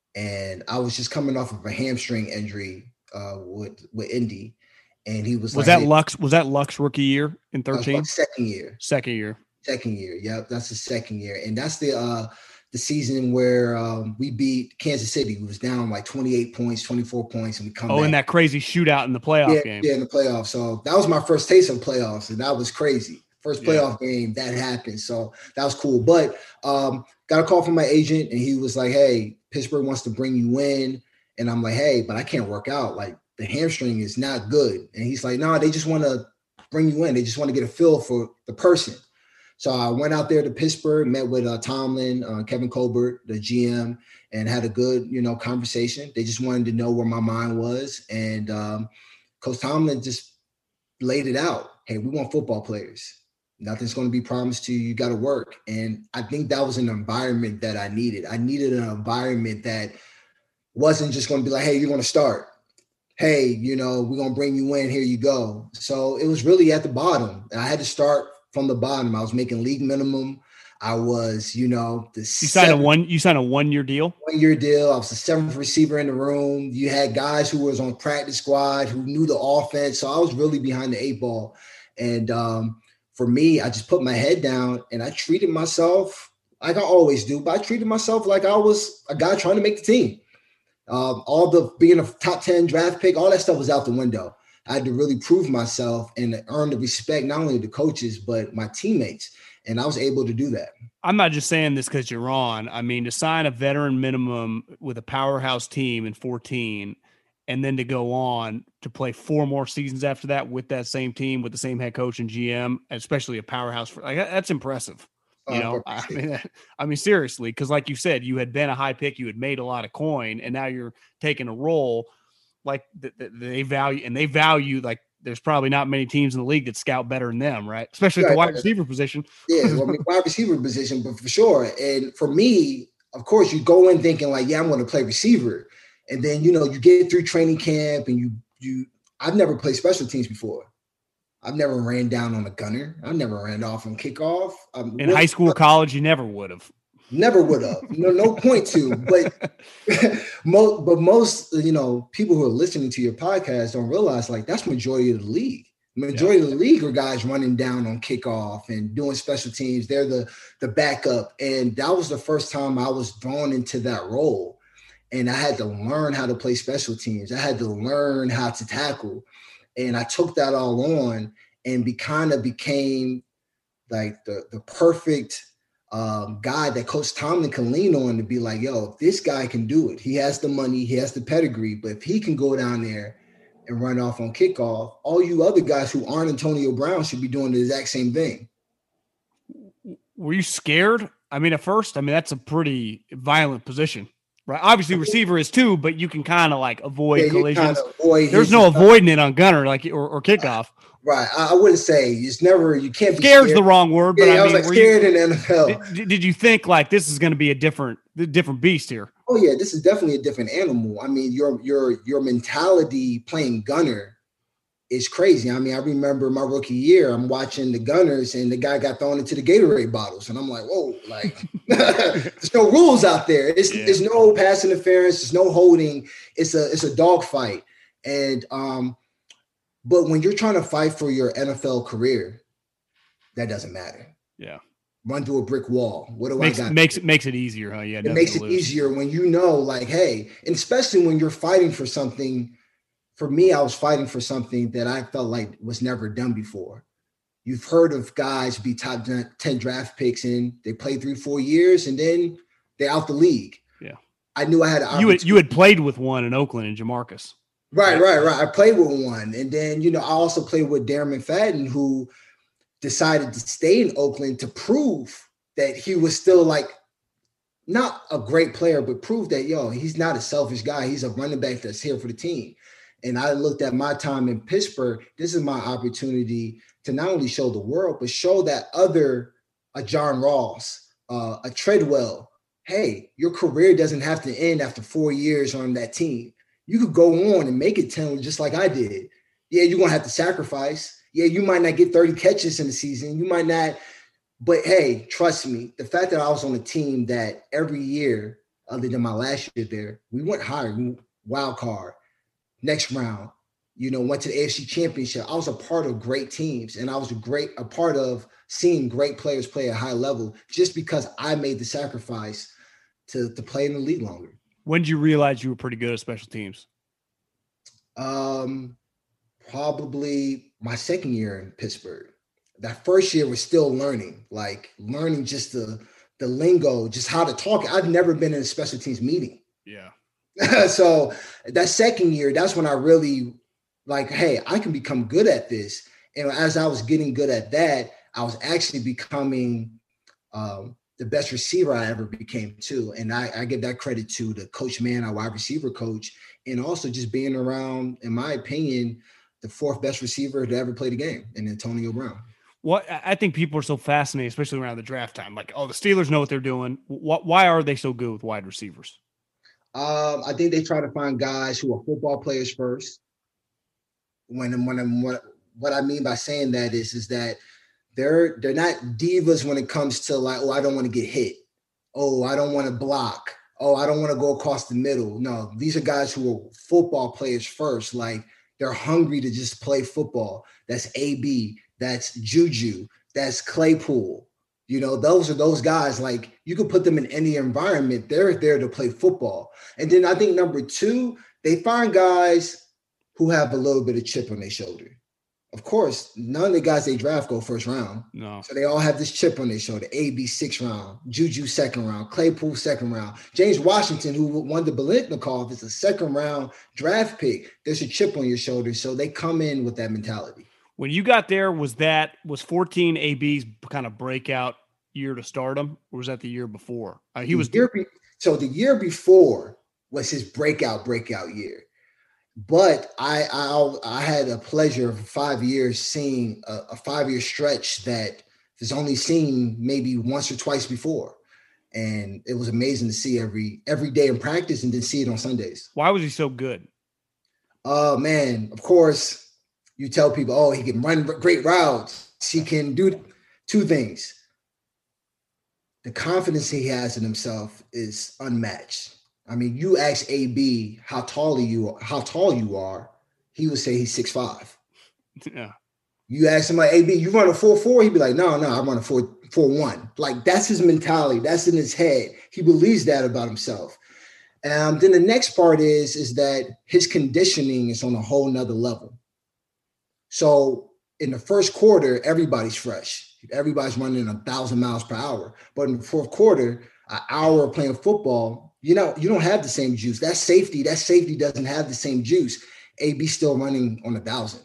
And I was just coming off of a hamstring injury uh, with with Indy. And he was, was like, that hey, Luck's was that Luck's rookie year in thirteen? Second year. Second year. Second year. Yep, that's the second year. And that's the uh, the season where um, we beat Kansas City. We was down like twenty-eight points, twenty-four points, and we come oh, back. in that crazy shootout in the playoff yeah, game. Yeah, in the playoffs. So that was my first taste of playoffs, and that was crazy. First playoff yeah. game that happened. So that was cool. But um, got a call from my agent, and he was like, hey, Pittsburgh wants to bring you in. And I'm like, hey, but I can't work out. Like, the hamstring is not good. And he's like, no, they just want to bring you in. They just want to get a feel for the person. So I went out there to Pittsburgh, met with uh, Tomlin, uh, Kevin Colbert, the G M, and had a good, you know, conversation. They just wanted to know where my mind was. And um, Coach Tomlin just laid it out. Hey, we want football players. Nothing's going to be promised to you. You got to work. And I think that was an environment that I needed. I needed an environment that wasn't just going to be like, hey, you're going to start. Hey, you know, we're going to bring you in. Here you go. So it was really at the bottom. I had to start from the bottom. I was making league minimum. I was, you know, the you signed a one. You signed a one-year deal. One-year deal. I was the seventh receiver in the room. You had guys who was on practice squad who knew the offense. So I was really behind the eight ball. And um, for me, I just put my head down and I treated myself like I always do. But I treated myself like I was a guy trying to make the team. Um, all the being a top ten draft pick, all that stuff was out the window. I had to really prove myself and earn the respect, not only of the coaches, but my teammates. And I was able to do that. I'm not just saying this because you're on. I mean, to sign a veteran minimum with a powerhouse team in fourteen and then to go on to play four more seasons after that with that same team, with the same head coach and G M, especially a powerhouse, for, like, that's impressive. You know, I mean, I mean, seriously, because like you said, you had been a high pick, you had made a lot of coin, and now you're taking a role like th- th- they value, and they value, like, there's probably not many teams in the league that scout better than them, right? Especially at the wide receiver position. Yeah, well, wide receiver position, but for sure. And for me, of course, you go in thinking like, yeah, I'm going to play receiver. And then, you know, you get through training camp and you, you, I've never played special teams before. I've never ran down on a gunner. I've never ran off on kickoff. Um, In high school, college, you never would have. Never would have. No, no point to. But most, but most, you know, people who are listening to your podcast don't realize, like, that's majority of the league. Majority yeah. of the league are guys running down on kickoff and doing special teams. They're the the backup, and that was the first time I was thrown into that role. And I had to learn how to play special teams. I had to learn how to tackle. And I took that all on and be kind of became like the, the perfect um, guy that Coach Tomlin can lean on to be like, yo, this guy can do it. He has the money, he has the pedigree, but if he can go down there and run off on kickoff, all you other guys who aren't Antonio Brown should be doing the exact same thing. Were you scared? I mean, at first, I mean, that's a pretty violent position. Right. Obviously, receiver is too, but you can kind of like avoid yeah, collisions. Avoid There's no avoiding it on gunner, like or, or kickoff. Right. I, I wouldn't say it's never. You can't be scared's scared. the wrong word, but yeah, I, I mean, was like scared you, in the N F L. Did, did you think like this is going to be a different, different beast here? Oh yeah, this is definitely a different animal. I mean, your your your mentality playing gunner is crazy. I mean, I remember my rookie year, I'm watching the Gunners and the guy got thrown into the Gatorade bottles. And I'm like, whoa, like there's no rules out there. It's, yeah. There's no pass interference. There's no holding. It's a, it's a dog fight. And, um, but when you're trying to fight for your N F L career, that doesn't matter. Yeah. Run through a brick wall. What do makes, I got? Makes it, makes it easier, huh? Yeah. It makes it lose. easier when you know, like, hey, and especially when you're fighting for something. For me, I was fighting for something that I felt like was never done before. You've heard of guys be top ten draft picks and they play three, four years and then they're out the league. Yeah. I knew I had an you had, you had played with one in Oakland and Jamarcus. Right, right, right. I played with one. And then, you know, I also played with Darren McFadden, who decided to stay in Oakland to prove that he was still like not a great player, but prove that, yo, he's not a selfish guy. He's a running back that's here for the team. And I looked at my time in Pittsburgh. This is my opportunity to not only show the world, but show that other, a John Ross, uh, a Treadwell, hey, your career doesn't have to end after four years on that team. You could go on and make it ten just like I did. Yeah, you're going to have to sacrifice. Yeah, you might not get thirty catches in the season. You might not But hey, trust me, the fact that I was on a team that every year, other than my last year there, we went higher, we wild card, next round, you know, went to the A F C Championship. I was a part of great teams, and I was a great a part of seeing great players play at a high level just because I made the sacrifice to, to play in the league longer. When did you realize you were pretty good at special teams? Um, probably my second year in Pittsburgh. That first year was still learning, like learning just the the lingo, just how to talk. I've never been in a special teams meeting. Yeah. So that second year, that's when I really like, hey, I can become good at this. And as I was getting good at that, I was actually becoming um, the best receiver I ever became too. And I, I give that credit to the coach man, our wide receiver coach, and also just being around, in my opinion, the fourth best receiver to ever play the game, and Antonio Brown. What I think people are so fascinated, especially around the draft time. Like, oh, the Steelers know what they're doing. What, why are they so good with wide receivers? Um, I think they try to find guys who are football players first. When when I'm what what I mean by saying that is is that they're they're not divas when it comes to like, oh, I don't want to get hit. Oh, I don't want to block. Oh, I don't want to go across the middle. No, these are guys who are football players first. Like, they're hungry to just play football. That's A B. That's Juju. That's Claypool. You know, those are those guys. Like, you could put them in any environment. They're there to play football. And then I think number two, they find guys who have a little bit of chip on their shoulder. Of course, none of the guys they draft go first round. No. So they all have this chip on their shoulder. A B sixth round, Juju second round, Claypool second round. James Washington, who won the Biletnikoff, is a second round draft pick. There's a chip on your shoulder. So they come in with that mentality. When you got there, was that was fourteen A B's kind of breakout year to start him, or was that the year before? Uh, he the was year be- so the year before was his breakout breakout year. But I I, I had a pleasure of five years seeing a, a five-year stretch that is only seen maybe once or twice before. And it was amazing to see every every day in practice and then see it on Sundays. Why was he so good? Oh, uh, man, of course, you tell people, oh, he can run great routes. He can do two things. The confidence he has in himself is unmatched. I mean, you ask A B how tall you are, how tall you are, he would say he's six five. Yeah. You ask him like, A B, you run a four four? He'd be like, no, no, I run a four four one. Like, that's his mentality. That's in his head. He believes that about himself. Um, then the next part is, is that his conditioning is on a whole nother level. So in the first quarter, everybody's fresh. Everybody's running a thousand miles per hour. But in the fourth quarter, an hour of playing football, you know, you don't have the same juice. That safety, that safety doesn't have the same juice. A B still running on a thousand.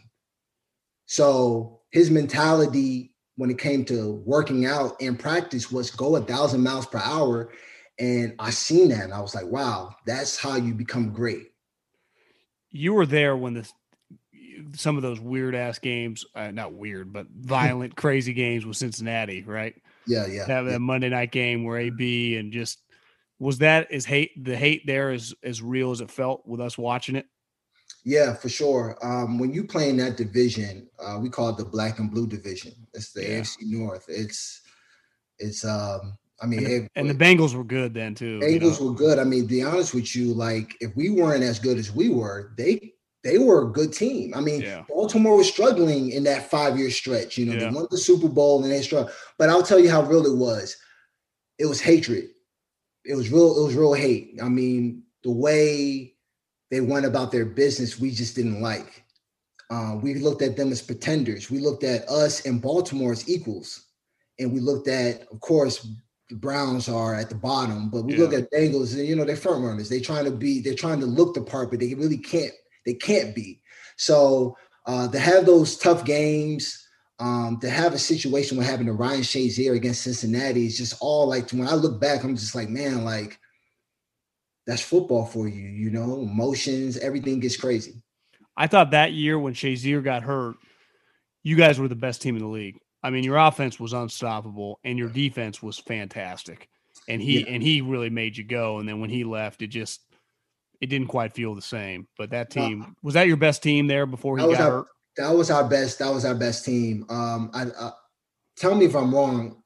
So his mentality when it came to working out in practice was go a thousand miles per hour. And I seen that and I was like, wow, that's how you become great. You were there when the some of those weird ass games, uh, not weird, but violent, crazy games with Cincinnati, right? Yeah, yeah. Have that yeah. Monday night game where A B and just was that is hate the hate there as as real as it felt with us watching it? Yeah, for sure. Um, when you play in that division, uh, we call it the black and blue division. It's the yeah. A F C North. It's it's um I mean, and the, it, and the Bengals were good then too. Bengals you know? were good. I mean, to be honest with you, like if we weren't as good as we were, they they were a good team. I mean, yeah. Baltimore was struggling in that five-year stretch. You know, yeah. they won the Super Bowl and they struggled. But I'll tell you how real it was. It was hatred. It was real. It was real hate. I mean, the way they went about their business, we just didn't like. Uh, we looked at them as pretenders. We looked at us in Baltimore as equals, and we looked at, of course, the Browns are at the bottom, but we yeah. look at Bengals and you know they're front runners. They're trying to be. They're trying to look the part, but they really can't. They can't be. So uh, to have those tough games, um, to have a situation where having the Ryan Shazier against Cincinnati is just all like, when I look back, I'm just like, man, like that's football for you, you know, emotions, everything gets crazy. I thought that year when Shazier got hurt, you guys were the best team in the league. I mean, your offense was unstoppable and your defense was fantastic. And he, yeah. and he really made you go. And then when he left, it just, it didn't quite feel the same, but that team, uh, was that your best team there before he got our, hurt? That was our best. That was our best team. Um, I, I tell me if I'm wrong.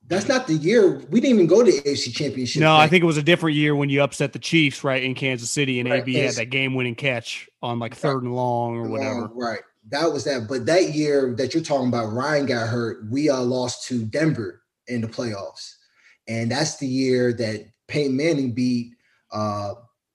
That's not the year. We didn't even go to the A F C Championship. No, right? I think it was a different year when you upset the Chiefs, right, in Kansas City, and right. A B had that game-winning catch on like third and long or whatever. Long, right. That was that. But that year that you're talking about, Ryan got hurt. We uh, lost to Denver in the playoffs. And that's the year that Peyton Manning beat uh,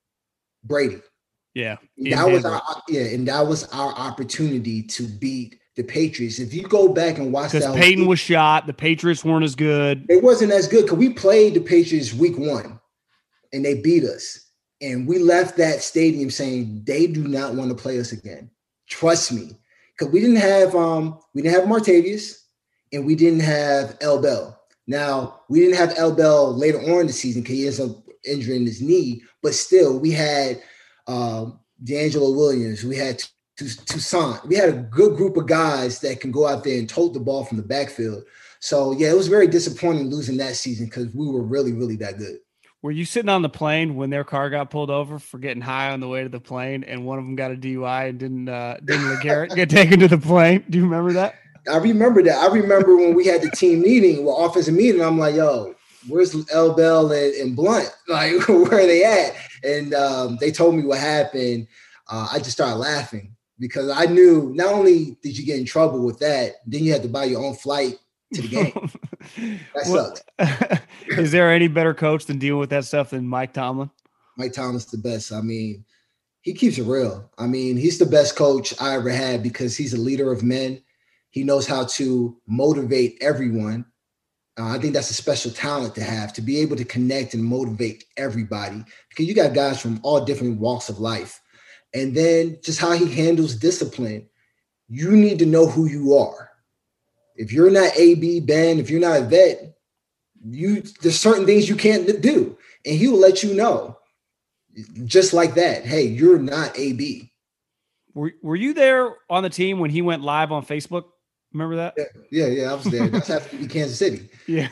Brady. Yeah. That was our, yeah, and that was our opportunity to beat the Patriots. If you go back and watch that, because Peyton was shot, the Patriots weren't as good. It wasn't as good because we played the Patriots week one, and they beat us. And we left that stadium saying they do not want to play us again. Trust me, because we didn't have um we didn't have Martavius, and we didn't have L. Bell. Now we didn't have L. Bell later on in the season because he ends up injuring his knee, but still we had um, D'Angelo Williams, we had Toussaint. We had a good group of guys that can go out there and tote the ball from the backfield. So, yeah, it was very disappointing losing that season because we were really, really that good. Were you sitting on the plane when their car got pulled over for getting high on the way to the plane, and one of them got a D U I and didn't uh, didn't LeGarrette get taken to the plane? Do you remember that? I remember that. I remember when we had the team meeting, well, offensive meeting, I'm like, yo, where's L. Bell and, and Blunt? Like, where are they at? And um, they told me what happened. Uh, I just started laughing. Because I knew not only did you get in trouble with that, then you had to buy your own flight to the game. That sucked. Well, is there any better coach than dealing with that stuff than Mike Tomlin? Mike Tomlin's the best. I mean, he keeps it real. I mean, he's the best coach I ever had because he's a leader of men. He knows how to motivate everyone. Uh, I think that's a special talent to have, to be able to connect and motivate everybody because you got guys from all different walks of life. And then just how he handles discipline. You need to know who you are. If you're not A B, Ben, if you're not a vet, you there's certain things you can't do. And he will let you know. Just like that. Hey, you're not A B. Were, were you there on the team when he went live on Facebook? Remember that? Yeah, yeah, yeah I was there. That's after we beat Kansas City. Yeah.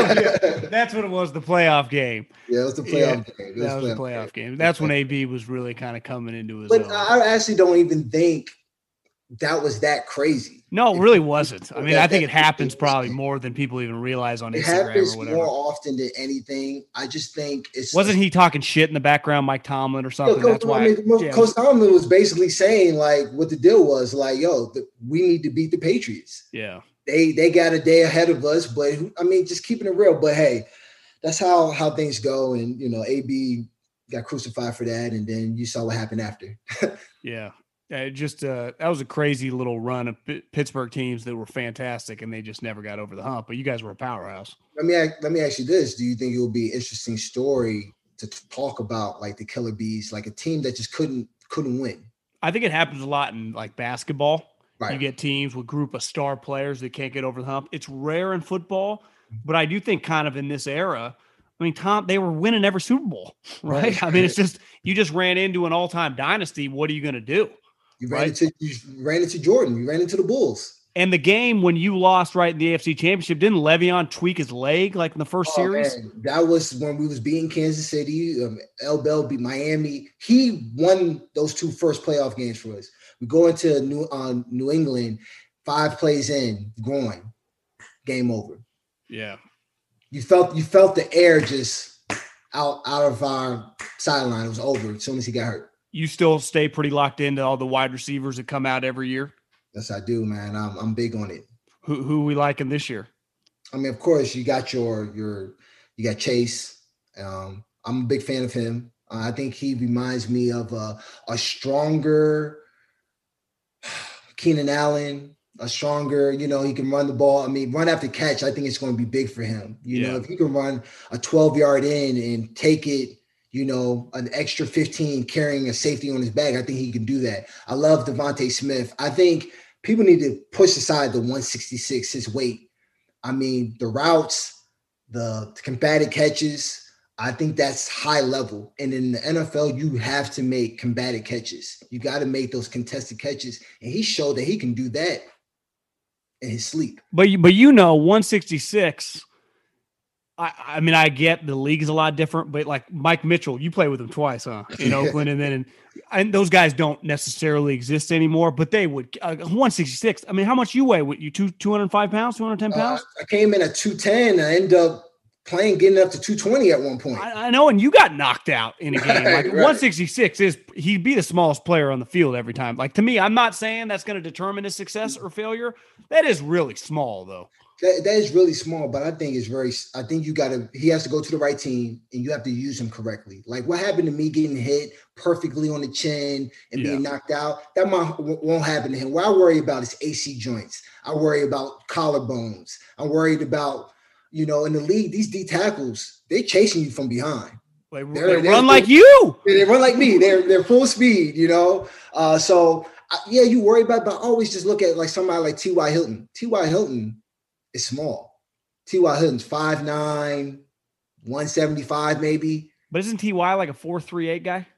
That's what it was, the playoff game. Yeah, it was the playoff yeah, game. That was the playoff game. game. That's when A B was really kind of coming into his But own. I actually don't even think that was that crazy. No, it really wasn't. I mean, that, I think it happens probably more than people even realize on it Instagram happens or whatever. More often than anything. I just think it's wasn't he talking shit in the background, Mike Tomlin or something? Yo, That's I why. mean, yeah. Coach Tomlin was basically saying like what the deal was. Like, yo, the, we need to beat the Patriots. Yeah, they they got a day ahead of us, but I mean, just keeping it real. But hey, that's how how things go. And you know, A B got crucified for that, and then you saw what happened after. yeah. Uh, just uh, that was a crazy little run of P- Pittsburgh teams that were fantastic, and they just never got over the hump. But you guys were a powerhouse. Let me ask, let me ask you this: do you think it will be an interesting story to talk about, like the Killer Bees, like a team that just couldn't couldn't win? I think it happens a lot in like basketball. Right. You get teams with group of star players that can't get over the hump. It's rare in football, but I do think kind of in this era. I mean, Tom, they were winning every Super Bowl, right? right. I mean, it's just you just ran into an all-time dynasty. What are you going to do? You ran right? into you ran into Jordan. You ran into the Bulls. And the game when you lost right in the A F C Championship, didn't Le'Veon tweak his leg like in the first oh, series? Man. That was when we was beating Kansas City. Um, L. Bell beat Miami. He won those two first playoff games for us. We go into New uh, New England, five plays in, groin, game over. Yeah, you felt you felt the air just out out of our sideline. It was over as soon as he got hurt. You still stay pretty locked into all the wide receivers that come out every year? Yes, I do, man. I'm I'm big on it. Who who we liking this year? I mean, of course, you got your your you got Chase. Um, I'm a big fan of him. Uh, I think he reminds me of a, a stronger Keenan Allen, a stronger, you know, he can run the ball. I mean, run after catch, I think it's going to be big for him. You yeah. know, if he can run a twelve-yard in and take it, you know, an extra fifteen carrying a safety on his back, I think he can do that. I love Devontae Smith. I think people need to push aside the one sixty-six, his weight. I mean, the routes, the combated catches, I think that's high level. And in the N F L, you have to make combated catches. You got to make those contested catches. And he showed that he can do that in his sleep. But, but you know, one sixty-six, I, I mean, I get the league is a lot different, but like Mike Mitchell, you play with him twice, huh? In Oakland, and then in, and those guys don't necessarily exist anymore, but they would. Uh, one sixty-six. I mean, how much you weigh? What, you two two hundred five pounds, two hundred ten pounds? Uh, I came in at two ten. I ended up playing, getting up to two twenty at one point. I, I know, and you got knocked out in a game. Right, Like right. one sixty-six is he'd be the smallest player on the field every time. Like to me, I'm not saying that's going to determine his success or failure. That is really small, though. That, that is really small, but I think it's very, I think you got to, he has to go to the right team and you have to use him correctly. Like what happened to me getting hit perfectly on the chin and Yeah. being knocked out, that might, won't happen to him. What I worry about is A C joints. I worry about collarbones. I'm worried about, you know, in the league, these D tackles, they're chasing you from behind. They, They're- they they're- run like you. They run like me. They're they're full speed, you know. Uh, so uh, yeah, you worry about, but I always just look at like somebody like T Y. Hilton. T Y. Hilton is small. T Y. Hilton's five nine, one seventy-five maybe. But isn't T Y like a four three eight guy?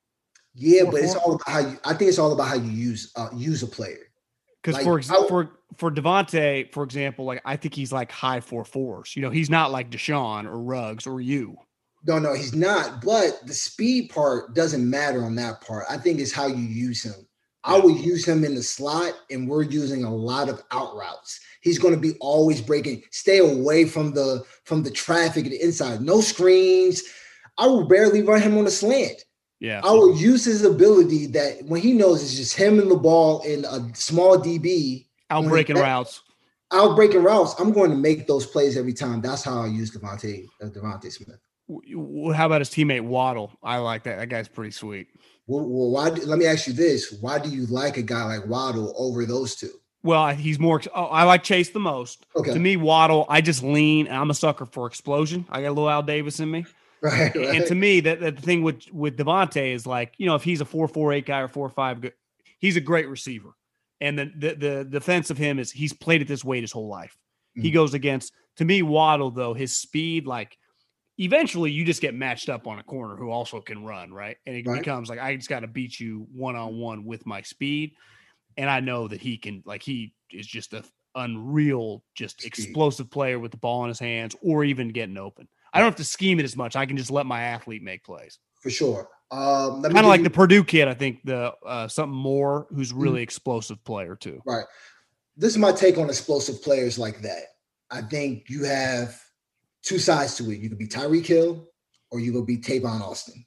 Yeah, Four, but it's four? all about how you. I think it's all about how you use uh, use a player. Because Like, for ex- I- for for Devontae, for example, like I think he's like high four fours. You know, he's not like Deshaun or Ruggs or you. No, no, he's not. But the speed part doesn't matter on that part. I think it's how you use him. I would use him in the slot, and we're using a lot of out routes. He's going to be always breaking. Stay away from the from the traffic at the inside. No screens. I will barely run him on a slant. Yeah. I will use his ability that when he knows it's just him and the ball in a small D B. Out breaking routes. Out breaking routes. I'm going to make those plays every time. That's how I use Devontae, uh, Devontae Smith. W- w- How about his teammate Waddle? I like that. That guy's pretty sweet. Well, well, why? Let me ask you this: why do you like a guy like Waddle over those two? Well, he's more. Oh, I like Chase the most. Okay. To me, Waddle, I just lean, and I'm a sucker for explosion. I got a little Al Davis in me. Right. right. And to me, that, that the thing with with Devontae is like, you know, if he's a four four eight guy or four five, he's a great receiver. And the, the the defense of him is he's played at this weight his whole life. Mm-hmm. He goes against, to me, Waddle, though, his speed, like eventually you just get matched up on a corner who also can run, right? And it right. becomes like, I just got to beat you one-on-one with my speed. And I know that he can, like, he is just an unreal, just speed. Explosive player with the ball in his hands or even getting open. I don't have to scheme it as much. I can just let my athlete make plays. For sure. Um, kind of like you- the Purdue kid, I think the uh, something more who's really mm-hmm. explosive player too. Right. This is my take on explosive players like that. I think you have two sides to it. You could be Tyreek Hill or you could be Tavon Austin.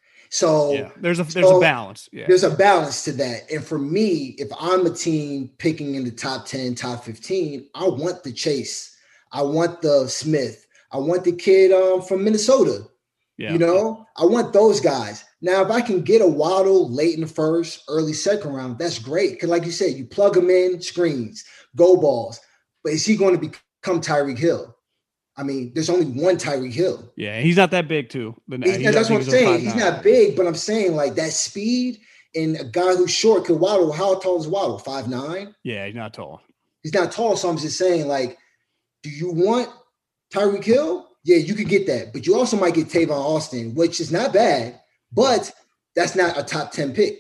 So yeah, there's a there's so a balance. Yeah. There's a balance to that. And for me, if I'm a team picking in the top ten, top fifteen, I want the Chase. I want the Smith. I want the kid um, from Minnesota. Yeah. You know, I want those guys. Now, if I can get a Waddle late in the first, early second round, that's great. Because like you said, you plug him in, screens, go balls. But is he going to become Tyreek Hill? I mean, there's only one Tyreek Hill. Yeah, he's not that big too. But he's, he's, that's what I'm saying. He's not big, but I'm saying like that speed and a guy who's short could Waddle. How tall is Waddle? five nine? Yeah, he's not tall. He's not tall. So I'm just saying, like, do you want Tyreek Hill? Yeah, you could get that. But you also might get Tavon Austin, which is not bad, but that's not a top ten pick.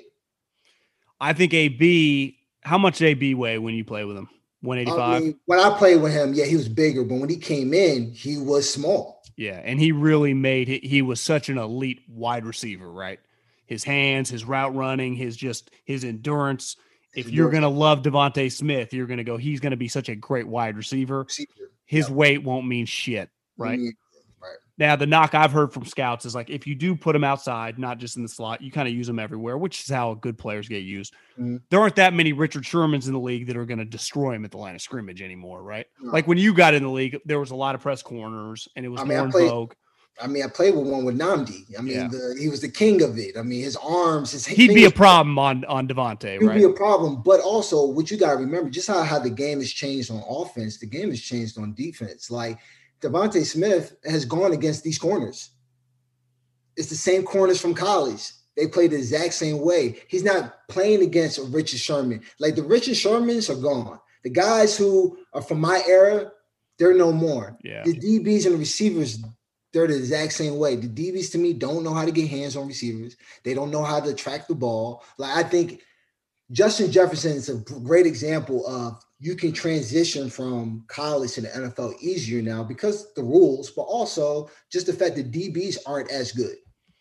I think A B, how much did A B weigh when you play with him? one eighty-five? I mean, when I played with him, yeah, he was bigger. But when he came in, he was small. Yeah, and he really made – he was such an elite wide receiver, right? His hands, his route running, his just – his endurance. If his you're going to love Devontae Smith, you're going to go, he's going to be such a great wide receiver. receiver. His yep. weight won't mean shit. Right. Right. Now, the knock I've heard from scouts is like, if you do put them outside, not just in the slot, you kind of use them everywhere, which is how good players get used. Mm-hmm. There aren't that many Richard Shermans in the league that are going to destroy him at the line of scrimmage anymore. Right. No. Like when you got in the league, there was a lot of press corners and it was I mean, more in vogue. I mean, I played with one with Namdi. I mean, yeah. the, he was the king of it. I mean, his arms, his he'd be a problem on, on Devontae, he'd right? He'd be a problem. But also what you got to remember, just how, how the game has changed on offense, the game has changed on defense. Like, Devontae Smith has gone against these corners. It's the same corners from college. They play the exact same way. He's not playing against a Richard Sherman. Like the Richard Shermans are gone. The guys who are from my era, they're no more. Yeah. The D Bs and the receivers, they're the exact same way. The D Bs to me don't know how to get hands on receivers. They don't know how to track the ball. Like I think Justin Jefferson is a great example of you can transition from college to the N F L easier now because the rules, but also just the fact that D Bs aren't as good.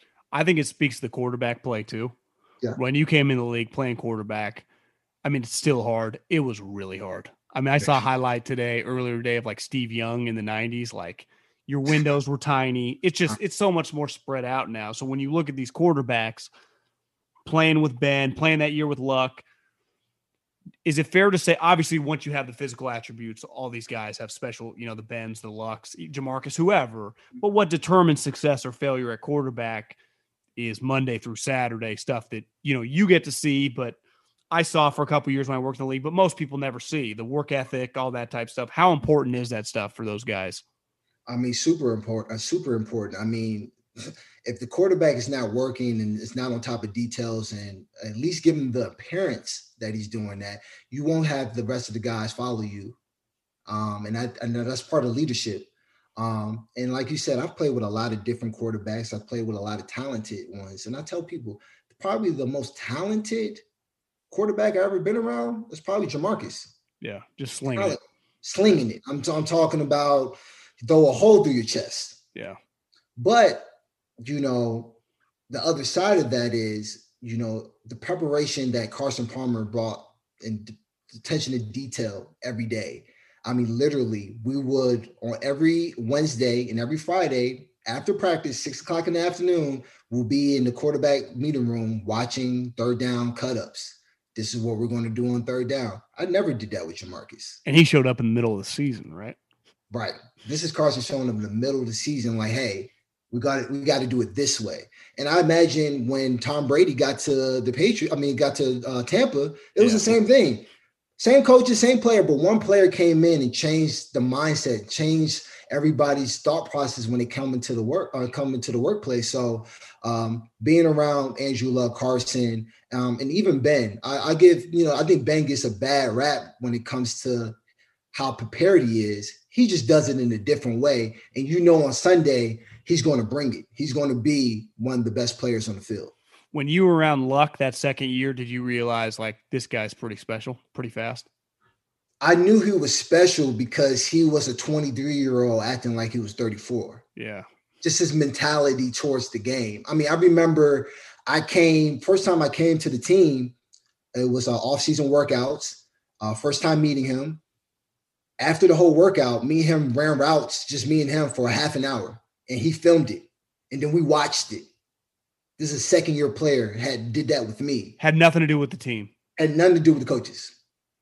I think it speaks to the quarterback play too. Yeah. When you came in the league playing quarterback, I mean, it's still hard. It was really hard. I mean, I saw a highlight today, earlier today, of like Steve Young in the nineties. Like your windows were tiny. It's just, it's so much more spread out now. So when you look at these quarterbacks playing with Ben, playing that year with Luck, is it fair to say, obviously, once you have the physical attributes, all these guys have special, you know, the Bens, the Lucks, Jamarcus, whoever, but what determines success or failure at quarterback is Monday through Saturday stuff that, you know, you get to see, but I saw for a couple of years when I worked in the league, but most people never see the work ethic, all that type of stuff. How important is that stuff for those guys? I mean, super important, uh, super important. I mean, if the quarterback is not working and is not on top of details and at least give him the appearance that he's doing that, you won't have the rest of the guys follow you. Um, and, I, and that's part of leadership. Um, and like you said, I've played with a lot of different quarterbacks. I've played with a lot of talented ones. And I tell people, probably the most talented quarterback I've ever been around is probably Jamarcus. Yeah, just slinging it. Slinging it. I'm, I'm talking about throw a hole through your chest. Yeah. But, you know, the other side of that is, you know, the preparation that Carson Palmer brought and the attention to detail every day. I mean, literally, we would on every Wednesday and every Friday after practice, six o'clock in the afternoon, we'll be in the quarterback meeting room watching third down cut-ups. This is what we're going to do on third down. I never did that with Jamarcus. And he showed up in the middle of the season, right? Right. This is Carson showing up in the middle of the season like, hey, we got it, we got to do it this way. And I imagine when Tom Brady got to the Patriots, I mean, got to uh, Tampa, it was yeah. the same thing. Same coaches, same player, but one player came in and changed the mindset, changed everybody's thought process when they come into the work or come into the workplace. So um, being around Andrew Luck, Carson, um, and even Ben, I, I give, you know, I think Ben gets a bad rap when it comes to how prepared he is. He just does it in a different way. And you know, on Sunday, he's going to bring it. He's going to be one of the best players on the field. When you were around Luck that second year, did you realize, like, this guy's pretty special, pretty fast? I knew he was special because he was a twenty-three-year-old acting like he was thirty-four. Yeah. Just his mentality towards the game. I mean, I remember I came, first time I came to the team, it was uh, off-season workouts, uh, first time meeting him. After the whole workout, me and him ran routes, just me and him for a half an hour, and he filmed it. And then we watched it. This is a second-year player, had did that with me. Had nothing to do with the team. Had nothing to do with the coaches.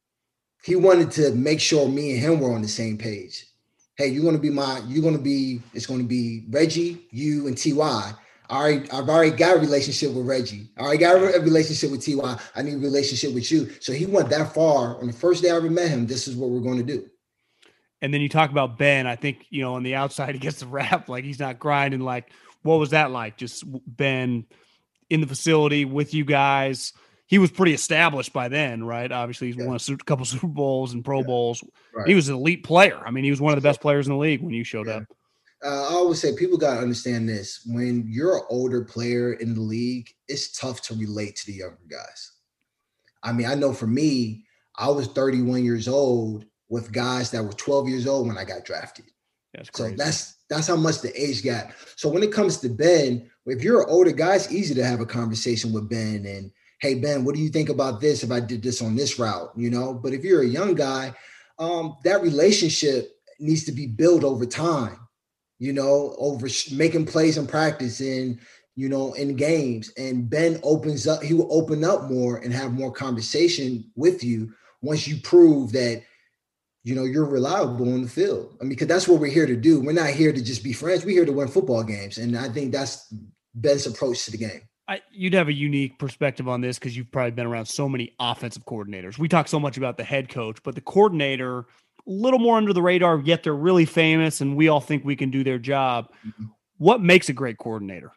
He wanted to make sure me and him were on the same page. Hey, you're going to be my, you're going to be, it's going to be Reggie, you, and T Y. I already, I've already got a relationship with Reggie. I already got a relationship with T Y. I need a relationship with you. So he went that far. On the first day I ever met him, this is what we're going to do. And then you talk about Ben. I think, you know, on the outside, he gets the rap like he's not grinding. Like, what was that like? Just Ben in the facility with you guys. He was pretty established by then, right? Obviously, he's yeah. won a couple Super Bowls and Pro yeah. Bowls. Right. He was an elite player. I mean, he was one of the best players in the league when you showed yeah. up. Uh, I always say people got to understand this. When you're an older player in the league, it's tough to relate to the younger guys. I mean, I know for me, I was thirty-one years old with guys that were twelve years old when I got drafted. That's crazy. So that's that's how much the age gap. So when it comes to Ben, if you're an older guy, it's easy to have a conversation with Ben and, hey, Ben, what do you think about this if I did this on this route, you know? But if you're a young guy, um, that relationship needs to be built over time, you know, over sh- making plays in practice and, you know, in games. And Ben opens up, he will open up more and have more conversation with you once you prove that, you know, you're reliable on the field. I mean, because that's what we're here to do. We're not here to just be friends. We're here to win football games. And I think that's Ben's approach to the game. I, you'd have a unique perspective on this because you've probably been around so many offensive coordinators. We talk so much about the head coach, but the coordinator, a little more under the radar, yet they're really famous and we all think we can do their job. Mm-hmm. What makes a great coordinator?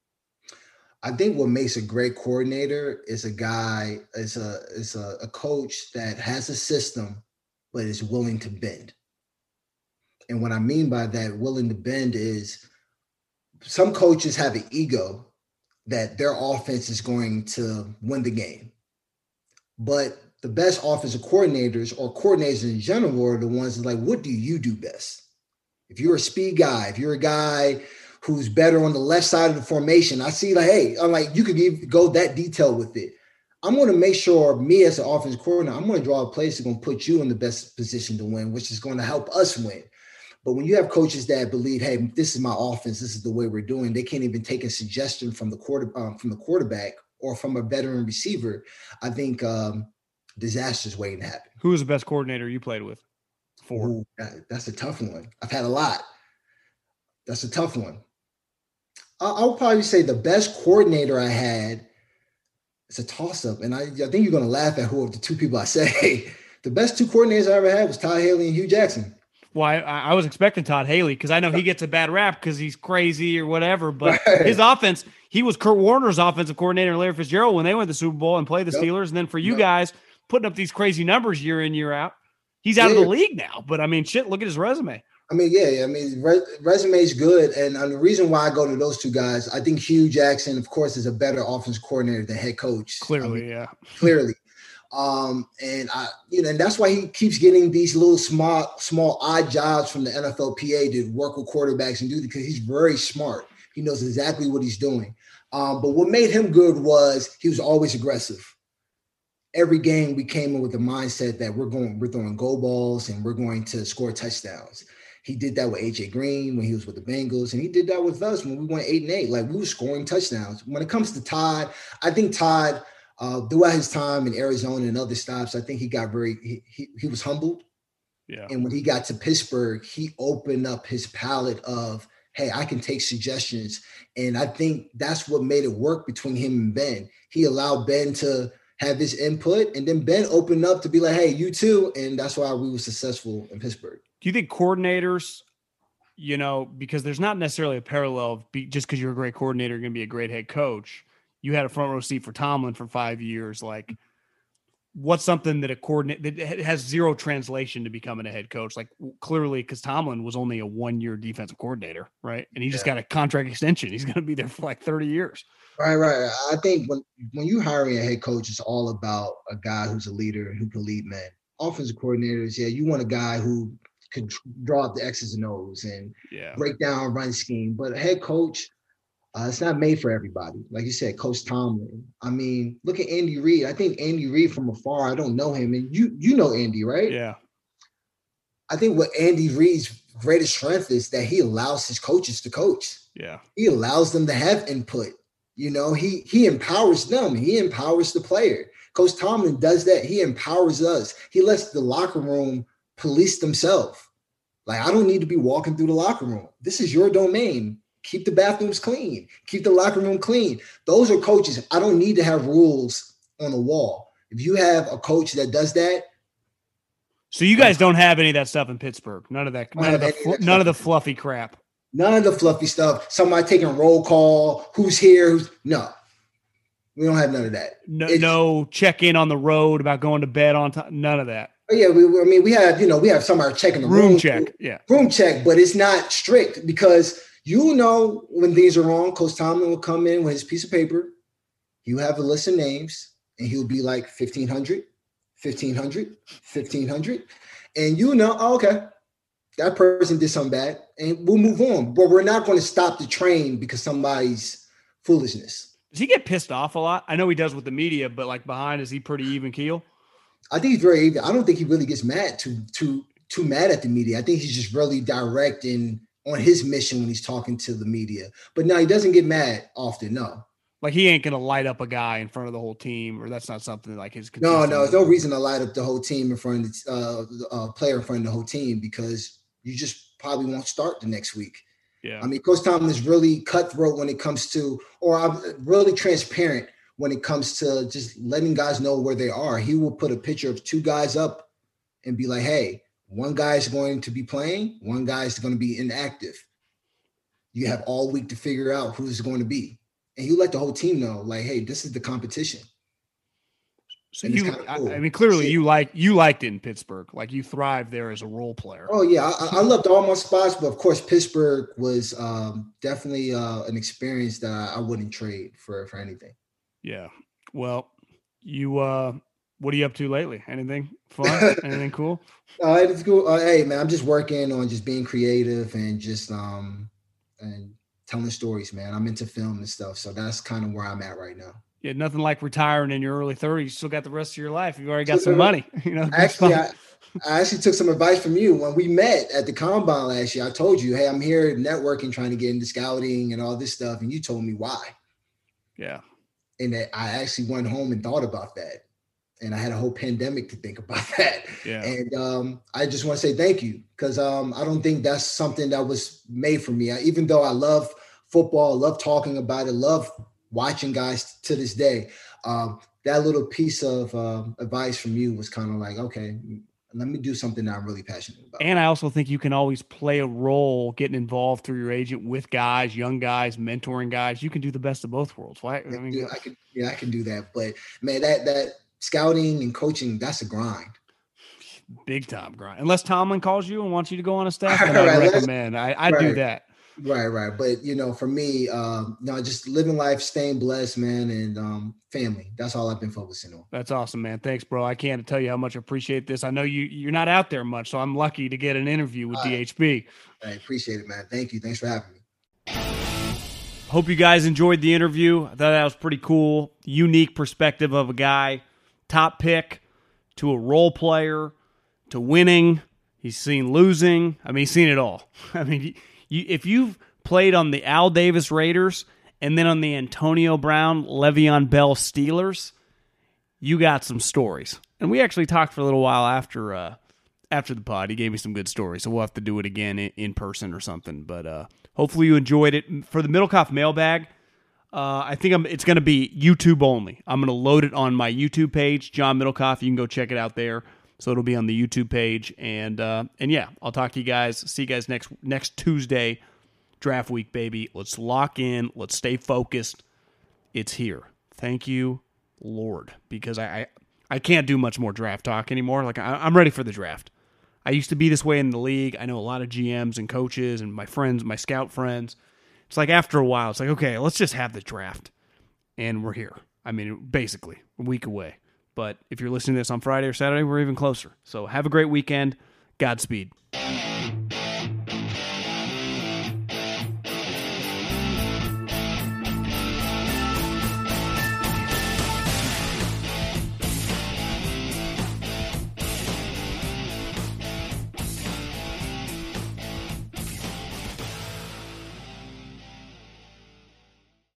I think what makes a great coordinator is a guy, is a, is a, a coach that has a system, but is willing to bend. And what I mean by that, willing to bend, is some coaches have an ego that their offense is going to win the game. But the best offensive coordinators or coordinators in general are the ones that like, what do you do best? If you're a speed guy, if you're a guy who's better on the left side of the formation, I see like, hey, I'm like, you could give, go that detailed with it. I'm going to make sure me as an offensive coordinator, I'm going to draw a place that's going to put you in the best position to win, which is going to help us win. But when you have coaches that believe, hey, this is my offense, this is the way we're doing, they can't even take a suggestion from the quarter um, from the quarterback or from a veteran receiver, I think um, disaster's waiting to happen. Who was the best coordinator you played with? For Ooh, that, that's a tough one. I've had a lot. That's a tough one. I, I would probably say the best coordinator I had. It's a toss-up, and I, I think you're going to laugh at who of the two people I say. The best two coordinators I ever had was Todd Haley and Hugh Jackson. Well, I, I was expecting Todd Haley because I know he gets a bad rap because he's crazy or whatever, but right. his offense, he was Kurt Warner's offensive coordinator and Larry Fitzgerald when they went to the Super Bowl and played the yep. Steelers. And then for you yep. guys putting up these crazy numbers year in, year out, he's out yeah. of the league now. But, I mean, shit, look at his resume. I mean, yeah, I mean, re- resume is good. And um, the reason why I go to those two guys, I think Hugh Jackson, of course, is a better offensive coordinator than head coach. Clearly, I mean, yeah. Clearly. Um, and I, you know, and that's why he keeps getting these little small, small odd jobs from the N F L P A to work with quarterbacks and do because he's very smart. He knows exactly what he's doing. Um, but what made him good was he was always aggressive. Every game we came in with the mindset that we're going, we're throwing go balls and we're going to score touchdowns. He did that with A J Green when he was with the Bengals, and he did that with us when we went eight and eight. Like we were scoring touchdowns. When it comes to Todd, I think Todd, uh, throughout his time in Arizona and other stops, I think he got very he he, he was humbled. Yeah. And when he got to Pittsburgh, he opened up his palette of, hey, I can take suggestions. And I think that's what made it work between him and Ben. He allowed Ben to have his input, and then Ben opened up to be like, hey, you too. And that's why we were successful in Pittsburgh. Do you think coordinators, you know, because there's not necessarily a parallel of be, just because you're a great coordinator, you're going to be a great head coach. You had a front row seat for Tomlin for five years. Like, what's something that a coordinator that has zero translation to becoming a head coach? Like, clearly, because Tomlin was only a one year defensive coordinator, right? And he just yeah. got a contract extension. He's going to be there for like thirty years. Right, right. I think when when you hiring a head coach, it's all about a guy who's a leader and who can lead men. Offensive coordinators, yeah, you want a guy who can draw up the X's and O's and yeah. break down a run scheme. But a head coach, uh, it's not made for everybody. Like you said, Coach Tomlin. I mean, look at Andy Reid. I think Andy Reid from afar, I don't know him. And you you know Andy, right? Yeah. I think what Andy Reid's greatest strength is that he allows his coaches to coach. Yeah. He allows them to have input. You know, he he empowers them. He empowers the player. Coach Tomlin does that. He empowers us. He lets the locker room police themselves. Like, I don't need to be walking through the locker room. This is your domain. Keep the bathrooms clean. Keep the locker room clean. Those are coaches. I don't need to have rules on the wall. If you have a coach that does that. So you guys don't have any of that stuff in Pittsburgh. None of that. None of the, fl- none of the fluffy crap. None of the fluffy stuff. Somebody taking roll call. Who's here? Who's no. We don't have none of that. No, no check in on the road about going to bed on time. None of that. Oh yeah, we, I mean, we have, you know, we have somebody checking the room, room check, yeah, room check, but it's not strict because you know when things are wrong. Coach Tomlin will come in with his piece of paper. You have a list of names, and he'll be like fifteen hundred, fifteen hundred, fifteen hundred, and you know, oh, okay, that person did something bad, and we'll move on. But we're not going to stop the train because somebody's foolishness. Does he get pissed off a lot? I know he does with the media, but like behind, is he pretty even keel? I think he's very even. I don't think he really gets mad too too too mad at the media. I think he's just really direct and on his mission when he's talking to the media. But no, he doesn't get mad often. No. Like he ain't gonna light up a guy in front of the whole team, or that's not something like his. No, no, there's no reason to light up the whole team in front of the uh, uh, player in front of the whole team because you just probably won't start the next week. Yeah. I mean, Coach Tomlin is really cutthroat when it comes to, or I'm really transparent when it comes to just letting guys know where they are. He will put a picture of two guys up and be like, hey, one guy is going to be playing, one guy is going to be inactive. You have all week to figure out who's going to be. And you let the whole team know, like, hey, this is the competition. So you, cool. I, I mean, clearly Shit. you like you liked it in Pittsburgh. Like you thrived there as a role player. Oh yeah, I, I loved all my spots, but of course Pittsburgh was um, definitely uh, an experience that I, I wouldn't trade for for anything. Yeah. Well, you uh, What are you up to lately? Anything fun? Anything cool? Uh, it's cool. Uh, hey, man, I'm just working on just being creative and just um and telling stories, man. I'm into film and stuff, so that's kind of where I'm at right now. Yeah, nothing like retiring in your early thirties. You still got the rest of your life. You've already got some money. You know, actually, I, I actually took some advice from you when we met at the Combine last year. I told you, hey, I'm here networking, trying to get into scouting and all this stuff, and you told me why. Yeah, and that I actually went home and thought about that. And I had a whole pandemic to think about that. Yeah. And um, I just want to say thank you, because um, I don't think that's something that was made for me. I, even though I love football, love talking about it, love watching guys to this day, um, that little piece of um, advice from you was kind of like, okay, let me do something that I'm really passionate about. And I also think you can always play a role getting involved through your agent with guys, young guys, mentoring guys. You can do the best of both worlds. Why? I mean, yeah, I can, yeah, I can do that. But man, that that scouting and coaching, that's a grind. Big time grind. Unless Tomlin calls you and wants you to go on a staff, then right, I recommend. I, I right, do that. Right, right. But, you know, for me, um, you know, just living life, staying blessed, man, and um, family. That's all I've been focusing on. That's awesome, man. Thanks, bro. I can't tell you how much I appreciate this. I know you, you're not out there much, so I'm lucky to get an interview with all D H B. Right. I appreciate it, man. Thank you. Thanks for having me. Hope you guys enjoyed the interview. I thought that was pretty cool. Unique perspective of a guy, top pick to a role player to winning. He's seen losing. I mean, he's seen it all. I mean, you, if you've played on the Al Davis Raiders and then on the Antonio Brown, Le'Veon Bell Steelers, you got some stories. And we actually talked for a little while after uh, after the pod. He gave me some good stories, so we'll have to do it again in, in person or something. But uh, hopefully you enjoyed it. For the Middlecoff mailbag, uh, I think I'm, it's going to be YouTube only. I'm going to load it on my YouTube page, John Middlecoff. You can go check it out there. So it'll be on the YouTube page. And uh, and yeah, I'll talk to you guys. See you guys next next Tuesday, draft week, baby. Let's lock in. Let's stay focused. It's here. Thank you, Lord, because I I, I can't do much more draft talk anymore. Like I, I'm ready for the draft. I used to be this way in the league. I know a lot of G Ms and coaches and my friends, my scout friends. It's like after a while, it's like, okay, let's just have the draft. And we're here. I mean, basically, a week away. But if you're listening to this on Friday or Saturday, we're even closer. So have a great weekend. Godspeed.